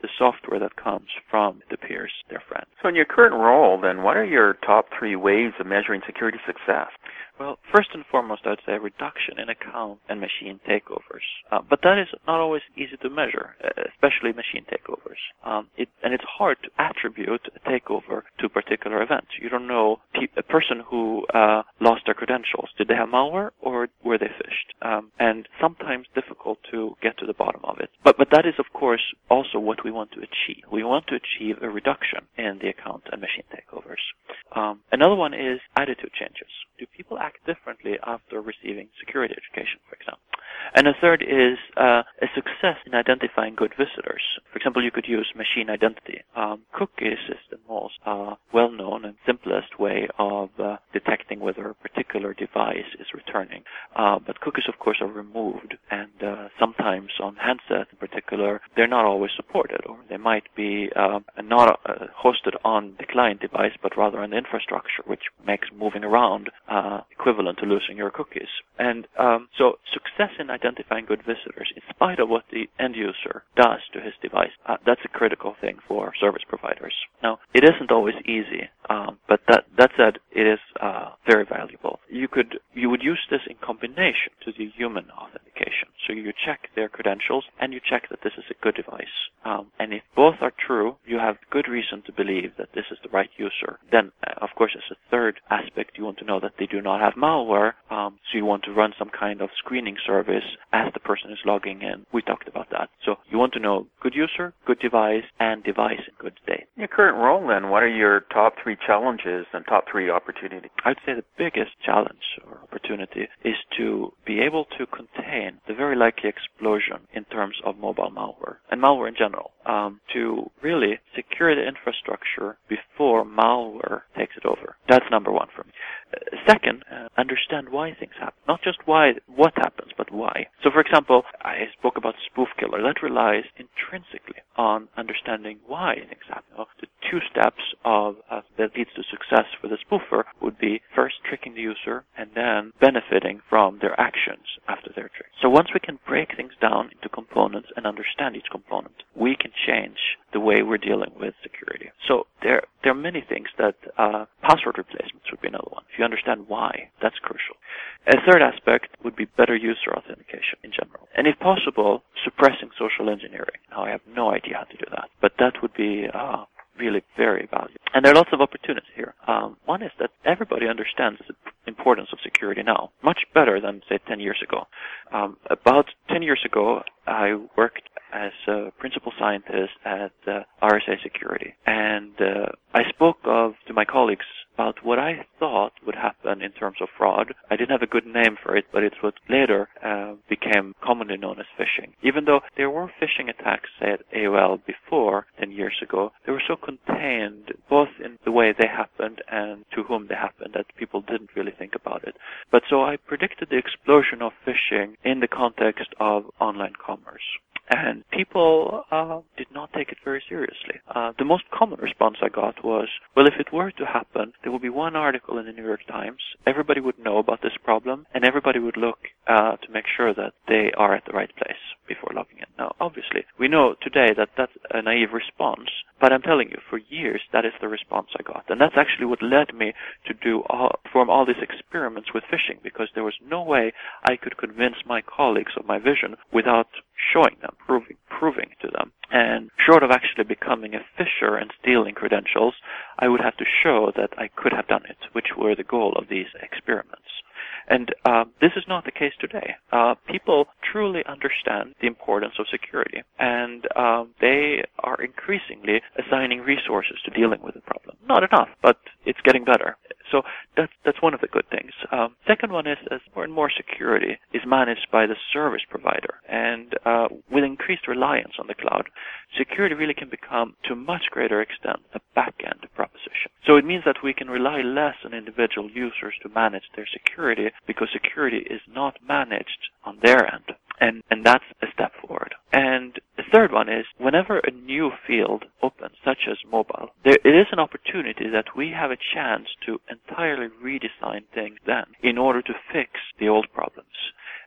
S2: software that comes from the peers, their friends.
S1: So in your current role, then, what are your top three ways of measuring security success?
S2: Well, first and foremost, I'd say a reduction in account and machine takeovers. Uh, but that is not always easy to measure, especially machine takeovers. Um, it, and it's hard to attribute a takeover to a particular event. You don't know pe- a person who uh, lost their credentials. Did they have malware or were they phished? Um, and sometimes difficult to get to the bottom of it. But, but that is, of course, also what we want to achieve. We want to achieve a reduction in the account and machine takeovers. Um, another one is attitude changes. Do people act differently after receiving security education, for example? And a third is uh, a success in identifying good visitors. For example, you could use machine identity. Um, cookies is the most uh, well-known and simplest way of uh, detecting whether a particular device is returning. Uh, but cookies, of course, are removed, and uh, sometimes on handsets in particular, they're not always supported, or they might be uh, not uh, hosted on the client device, but rather on the infrastructure, which makes moving around uh, equivalent to losing your cookies. And um, so success in identifying good visitors, in spite of what the end user does to his device, uh, that's a critical thing for service providers. Now, it isn't always easy, um, but that, that said, it is uh, very valuable. You could you would use this in combination to the human authentication. So you check their credentials and you check that this is a good device. Um, and if both are true, you have good reason to believe that this is the right user. Then, uh, of course, as a third aspect, you want to know that they do not have malware. Um, so you want to run some kind of screening service as the person is logging in. We talked about that. So you want to know good user, good device, and device in good state.
S1: In your current role, then, what are your top three challenges and top three opportunities?
S2: I'd say the biggest challenge or opportunity is to be able to contain the very likely explosion in terms of mobile malware and malware in general, um, to really secure the infrastructure before malware takes it over. That's number one for me. Uh, second, uh, understand why things happen. Not just why, what happens, but why. So, for example, I spoke about spoof killer. That relies intrinsically on understanding why things happen. You know, the two steps of uh, that leads to success for the spoofer would be first tricking the user and then benefiting from their actions after their trick. So once we can break things down into components and understand each component, we can change the way we're dealing with security. So there, there are many things that uh, password replacements would be another one. If you understand why, that's crucial. A third aspect would be better user authentication in general. And if possible, suppressing social engineering. Now, I have no idea how to do that, but that would be uh, really very valuable. And there are lots of opportunities here. Um, one is that everybody understands the importance of security now, much better than, say, ten years ago. Um, about ten years ago, I worked as a principal scientist at uh, R S A Security. And uh, I spoke of to my colleagues about what I thought would happen in terms of fraud. I didn't have a good name for it, but it's what later uh, became commonly known as phishing. Even though there were phishing attacks, say, at A O L before ten years ago, they were so contained, both in the way they happened and to whom they happened, that people didn't really think about it. But so I predicted the explosion of phishing in the context of online commerce. And people uh, did not take it very seriously. Uh, the most common response I got was, well, if it were to happen, there would be one article in the New York Times, everybody would know about this problem, and everybody would look uh, to make sure that they are at the right place before logging in. Now, obviously, we know today that that's a naive response, but I'm telling you, for years, that is the response I got. And that's actually what led me to do all, perform all these experiments with phishing, because there was no way I could convince my colleagues of my vision without showing them, proving, proving to them. And short of actually becoming a phisher and stealing credentials, I would have to show that I could have done it, which were the goal of these experiments. And uh, this is not the case today. Uh, people truly understand the importance of security, and uh, they are increasingly assigning resources to dealing with the problem. Not enough, but it's getting better. So that's that's one of the good things. Um, second one is as more and more security is managed by the service provider, and uh, with increased reliance on the cloud, security really can become, to a much greater extent, a back-end proposition. So it means that we can rely less on individual users to manage their security, because security is not managed on their end. And, and that's a step forward. And the third one is, whenever a new field opens, such as mobile, there it is an opportunity that we have a chance to entirely redesign things then in order to fix the old problems.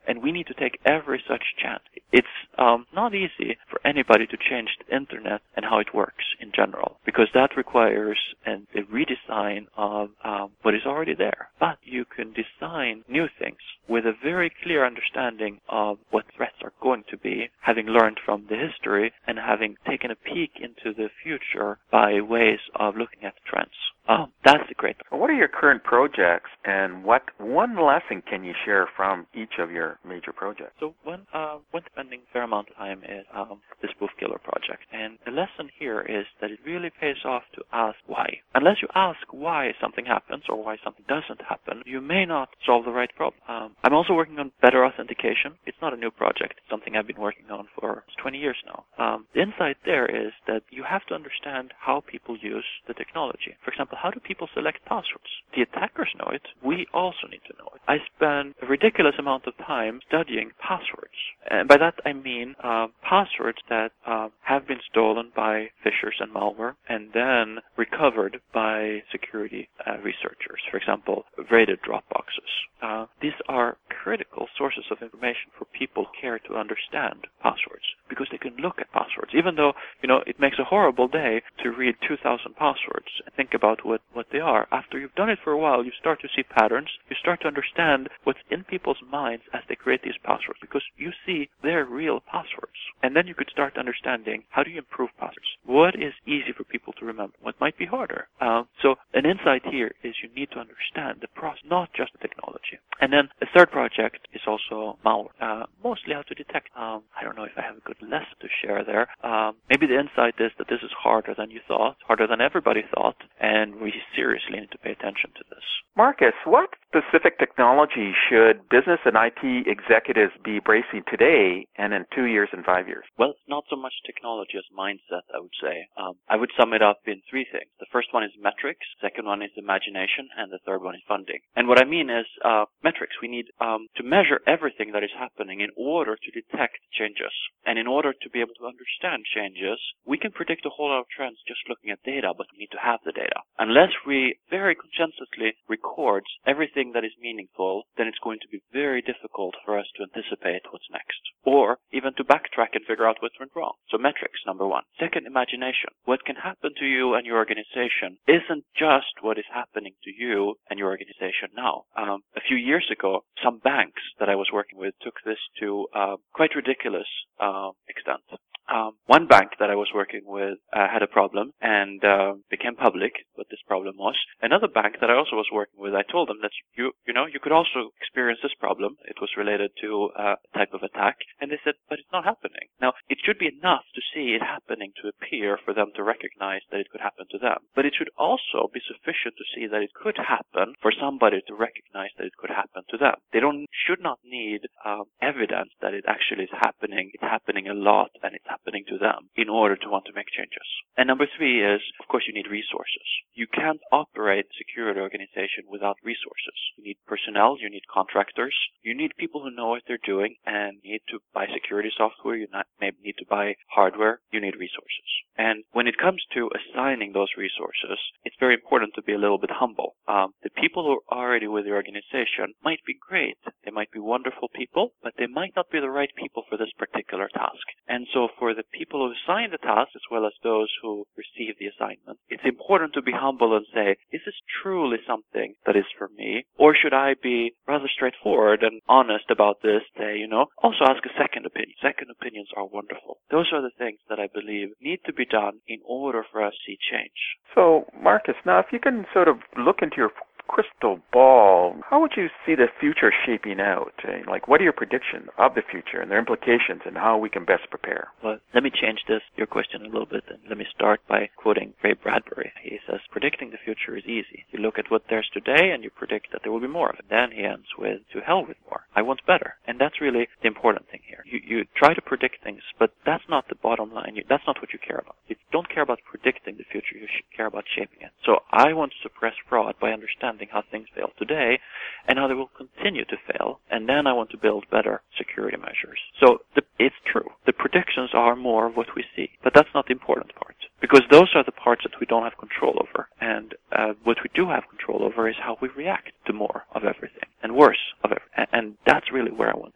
S2: and we need to take every such chance. It's um, not easy for anybody to change the internet and how it works in general, because that requires an, a redesign of um, what is already there. But you can design new things with a very clear understanding of what threats are going to be, having learned from the history and having taken a peek into the future by ways of looking at the trends. Oh, that's a great.
S1: What are your current projects, and what one lesson can you share from each of your major projects?
S2: So one, uh, one spending a fair amount of time is um, the Spoof Killer project, and the lesson here is that it really pays off to ask why. Unless you ask why something happens or why something doesn't happen, you may not solve the right problem. Um, I'm also working on better authentication. It's not a new project. It's something I've been working on for twenty years now. Um, the insight there is that you have to understand how people use the technology. For example, how do people select passwords? The attackers know it. We also need to know it. I spend a ridiculous amount of time studying passwords. And by that I mean uh, passwords that uh, have been stolen by phishers and malware and then recovered by security uh, researchers. For example, raided Dropboxes. Uh, these are critical sources of information for people who care to understand passwords, because they can look at passwords. Even though, you know, it makes a horrible day to read two thousand passwords and think about what, what they are. After you've done it for a while, you start to see patterns. You start to understand what's in people's minds as they create these passwords, because you see their real passwords. And then you could start understanding, how do you improve passwords? What is easy for people to remember? What might be harder? Uh, so an insight here is you need to understand the process, not just the technology. And then a third project is also malware, uh, mostly how to detect. Um, I don't know if I have a good lesson to share there. Um, maybe the insight is that this is harder than you thought, harder than everybody thought, and we seriously need to pay attention to this.
S1: Marcus, what specific technology should business and I T executives be embracing today and in two years and five years?
S2: Well, it's not so much technology as mindset, I would say. Um, I would sum it up in three things. The first one is metrics, second one is imagination, and the third one is funding. And what I mean is uh, metrics. We need um, to measure everything that is happening in order to detect changes. And in order to be able to understand changes, we can predict a whole lot of trends just looking at data, but we need to have the data. Unless we very conscientiously record everything that is meaningful, then it's going to be very difficult for us to anticipate what's next, or even to backtrack and figure out what went wrong. So metrics, number one. Second, imagination. What can happen to you and your organization isn't just what is happening to you and your organization now. Um, a few years ago, some banks that I was working with took this to uh, quite ridiculous uh, extent. Um, one bank that I was working with uh, had a problem and uh, became public what this problem was. Another bank that I also was working with, I told them that you you know you could also experience this problem. It was related to uh, a type of attack, and they said, but it's not happening. Now, it should be enough to see it happening to appear for them to recognize that it could happen to them. But it should also be sufficient to see that it could happen for somebody to recognize that it could happen to them. They don't should not need um, evidence that it actually is happening. It's happening a lot, and it's happening to them in order to want to make changes. And number three is, of course, you need resources. You can't operate a security organization without resources. You need personnel, you need contractors, you need people who know what they're doing and need to buy security software, you not, maybe need to buy hardware, you need resources. And when it comes to assigning those resources, it's very important to be a little bit humble. Um, the people who are already with the organization might be great. They might be wonderful people, but they might not be the right people for this particular task. And so for the people who assign the task, as well as those who receive the assignment, it's important to be humble and say, is this truly something that is for me? Or should I be rather straightforward and honest about this? Say, you know, also ask a second opinion. Second opinions are wonderful. Those are the things that I believe need to be done in order for us to see change.
S1: So, Marcus, now if you can sort of look into your crystal ball, how would you see the future shaping out? Like, what are your predictions of the future and their implications and how we can best prepare?
S2: Well, let me change this, your question a little bit, and let me start by quoting Ray Bradbury. He says, predicting the future is easy. You look at what there's today and you predict that there will be more of it. Then he ends with, to hell with more. I want better. And that's really the important thing here. You, you try to predict things, but that's not the bottom line. You, that's not what you care about. You don't care about predicting the future. You should care about shaping it. So I want to suppress fraud by understanding how things fail today and how they will continue to fail, and then I want to build better security measures. So the, it's true. The predictions are more of what we see, but that's not the important part, because those are the parts that we don't have control over, and uh, what we do have control over is how we react to more of everything and worse of everything, and, and that's really where I want to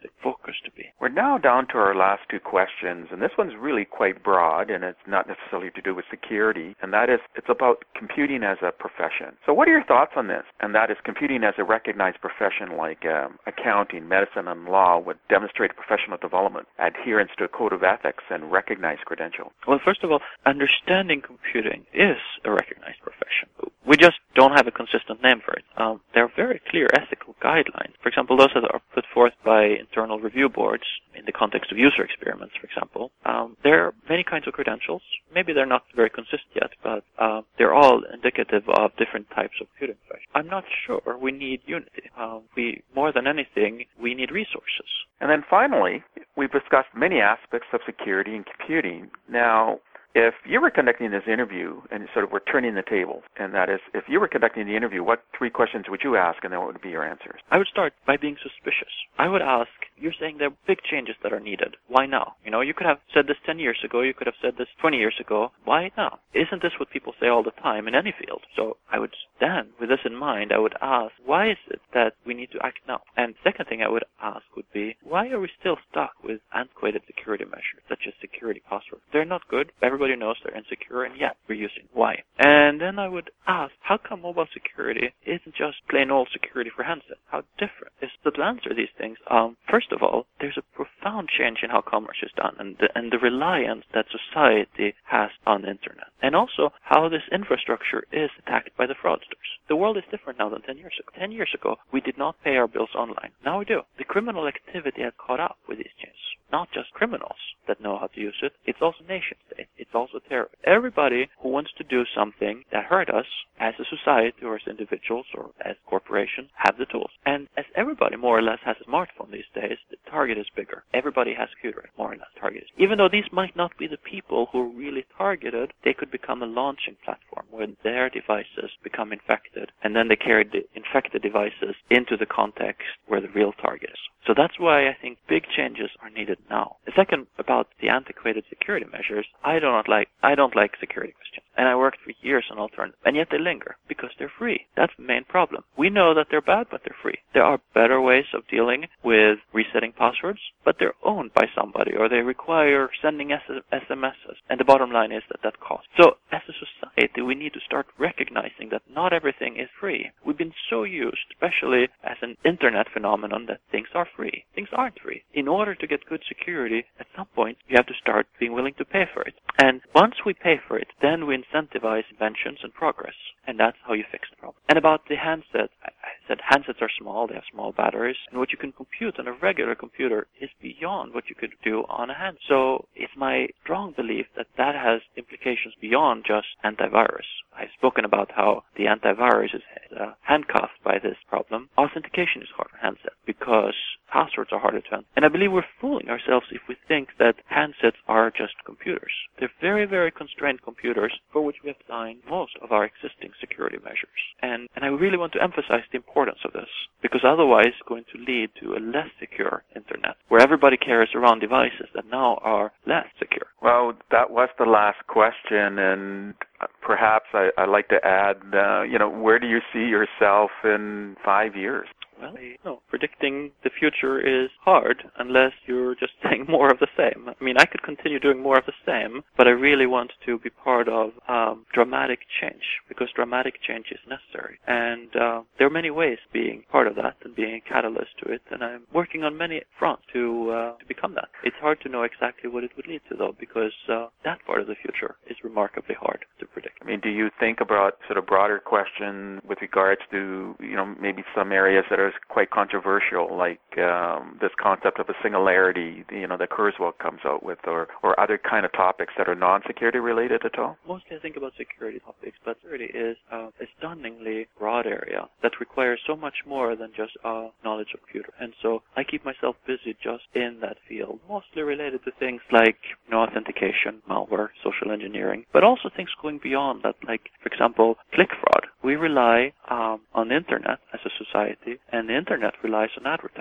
S2: workers to be.
S1: We're now down to our last two questions, and this one's really quite broad, and it's not necessarily to do with security, and that is, it's about computing as a profession. So what are your thoughts on this? And that is, computing as a recognized profession like um, accounting, medicine, and law would demonstrate professional development, adherence to a code of ethics, and recognized credentials.
S2: Well, first of all, understanding computing is a recognized profession. We just don't have a consistent name for it. Um, there are very clear ethical guidelines. For example, those that are put forth by internal review boards in the context of user experiments, for example. Um, there are many kinds of credentials. Maybe they're not very consistent yet, but uh, they're all indicative of different types of computing profession. I'm not sure we need unity. Uh, we, more than anything, we need resources.
S1: And then finally, we've discussed many aspects of security and computing. Now, if you were conducting this interview and sort of we're turning the tables, and that is, if you were conducting the interview, what three questions would you ask, and then what would be your answers?
S2: I would start by being suspicious. I would ask, you're saying there are big changes that are needed. Why now? You know, you could have said this ten years ago. You could have said this twenty years ago. Why now? Isn't this what people say all the time in any field? So I would then, with this in mind, I would ask, why is it that we need to act now? And second thing I would ask would be, why are we still stuck with antiquated security measures, such as security passwords? They're not good. Everybody knows they're insecure, and yet we're using. Why? And then I would ask, how come mobile security isn't just plain old security for handsets? How different is? So to answer these things, um, first of all, there's a profound change in how commerce is done, and the, and the reliance that society has on the internet, and also how this infrastructure is attacked by the fraudsters. The world is different now than ten years ago. Ten years ago, we did not pay our bills online. Now we do. The criminal activity has caught up with these changes. Not just criminals that know how to use it, it's also nation states, it's also terrorists. Everybody who wants to do something that hurt us as a society or as individuals or as corporations have the tools. And as everybody more or less has a smartphone these days, the target is bigger. Everybody has a computer, more or less targeted. Even though these might not be the people who are really targeted, they could become a launching platform where their devices become infected, and then they carry the infected devices into the context where the real target is. So that's why I think big changes are needed now. The second, about the antiquated security measures, I do not like, I don't like security questions. And I worked for years on alternatives, and yet they linger because they're free. That's the main problem. We know that they're bad, but they're free. There are better ways of dealing with resetting passwords, but they're owned by somebody, or they require sending S M Ses. And the bottom line is that that costs. So as a society, we need to start recognizing that not everything is free. We've been so used, especially as an internet phenomenon, that things are free. Things aren't free. In order to get good security, at some point, you have to start being willing to pay for it. And once we pay for it, then we incentivize inventions and progress. And that's how you fix the problem. And about the handset, I said handsets are small, they have small batteries, and what you can compute on a regular computer is beyond what you could do on a handset. So it's my strong belief that that has implications beyond just antivirus. I've spoken about how the antivirus is uh, handcuffed by this problem. Authentication is hard for handsets because passwords are harder to enter. And I believe we're fooling ourselves if we think that handsets are just computers. They're very, very constrained computers for which we have designed most of our existing security measures. And, and I really want to emphasize the importance of this, because otherwise it's going to lead to a less secure internet, where everybody carries around devices that now are less secure.
S1: Well, that was the last question, and perhaps I, I'd like to add, uh, you know, where do you see yourself in five years?
S2: Well, no, predicting the future is hard unless you're just saying more of the same. I mean, I could continue doing more of the same, but I really want to be part of um, dramatic change, because dramatic change is necessary. And uh, there are many ways being part of that and being a catalyst to it, and I'm working on many fronts to uh, to become that. It's hard to know exactly what it would lead to, though, because uh, that part of the future is remarkably hard to predict.
S1: I mean, do you think about sort of broader question with regards to, you know, maybe some areas that are quite controversial, like um, this concept of a singularity, you know, that Kurzweil comes out with, or, or other kind of topics that are non-security related at all?
S2: Mostly I think about security topics, but security is uh, a stunningly broad area that requires so much more than just uh, knowledge of computer. And so I keep myself busy just in that field, mostly related to things like, you know, authentication, malware, social engineering, but also things going beyond that, like, for example, click fraud. We rely um, on the internet as a society, and the internet relies on advertising.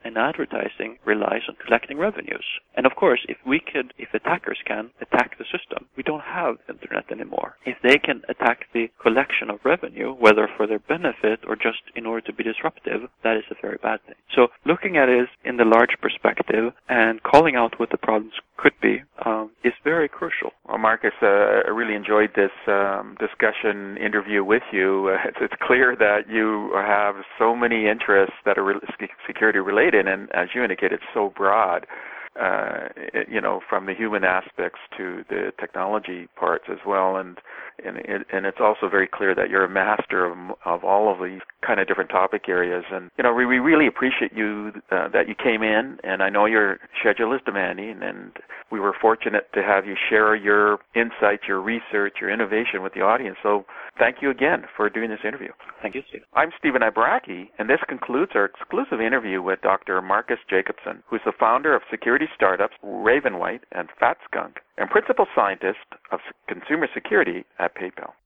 S2: and advertising relies on collecting revenues. And of course, if we could, if attackers can attack the system, we don't have internet anymore. If they can attack the collection of revenue, whether for their benefit or just in order to be disruptive, that is a very bad thing. So looking at it in the large perspective and calling out what the problems could be um, is very crucial.
S1: Well, Marcus, uh, I really enjoyed this um, discussion interview with you. Uh, it's, it's clear that you have so many interests that are re- security related, and as you indicated, so broad. Uh, it, you know, from the human aspects to the technology parts as well, and and, it, and it's also very clear that you're a master of, of all of these kind of different topic areas. And you know, we, we really appreciate you uh, that you came in, and I know your schedule is demanding, and we were fortunate to have you share your insights, your research, your innovation with the audience. So thank you again for doing this interview.
S2: Thank you, Steve.
S1: I'm Stephen Ibaraki, and this concludes our exclusive interview with Doctor Marcus Jacobson, who's the founder of security startups RavenWhite and FatSkunk, and principal scientist of consumer security at PayPal.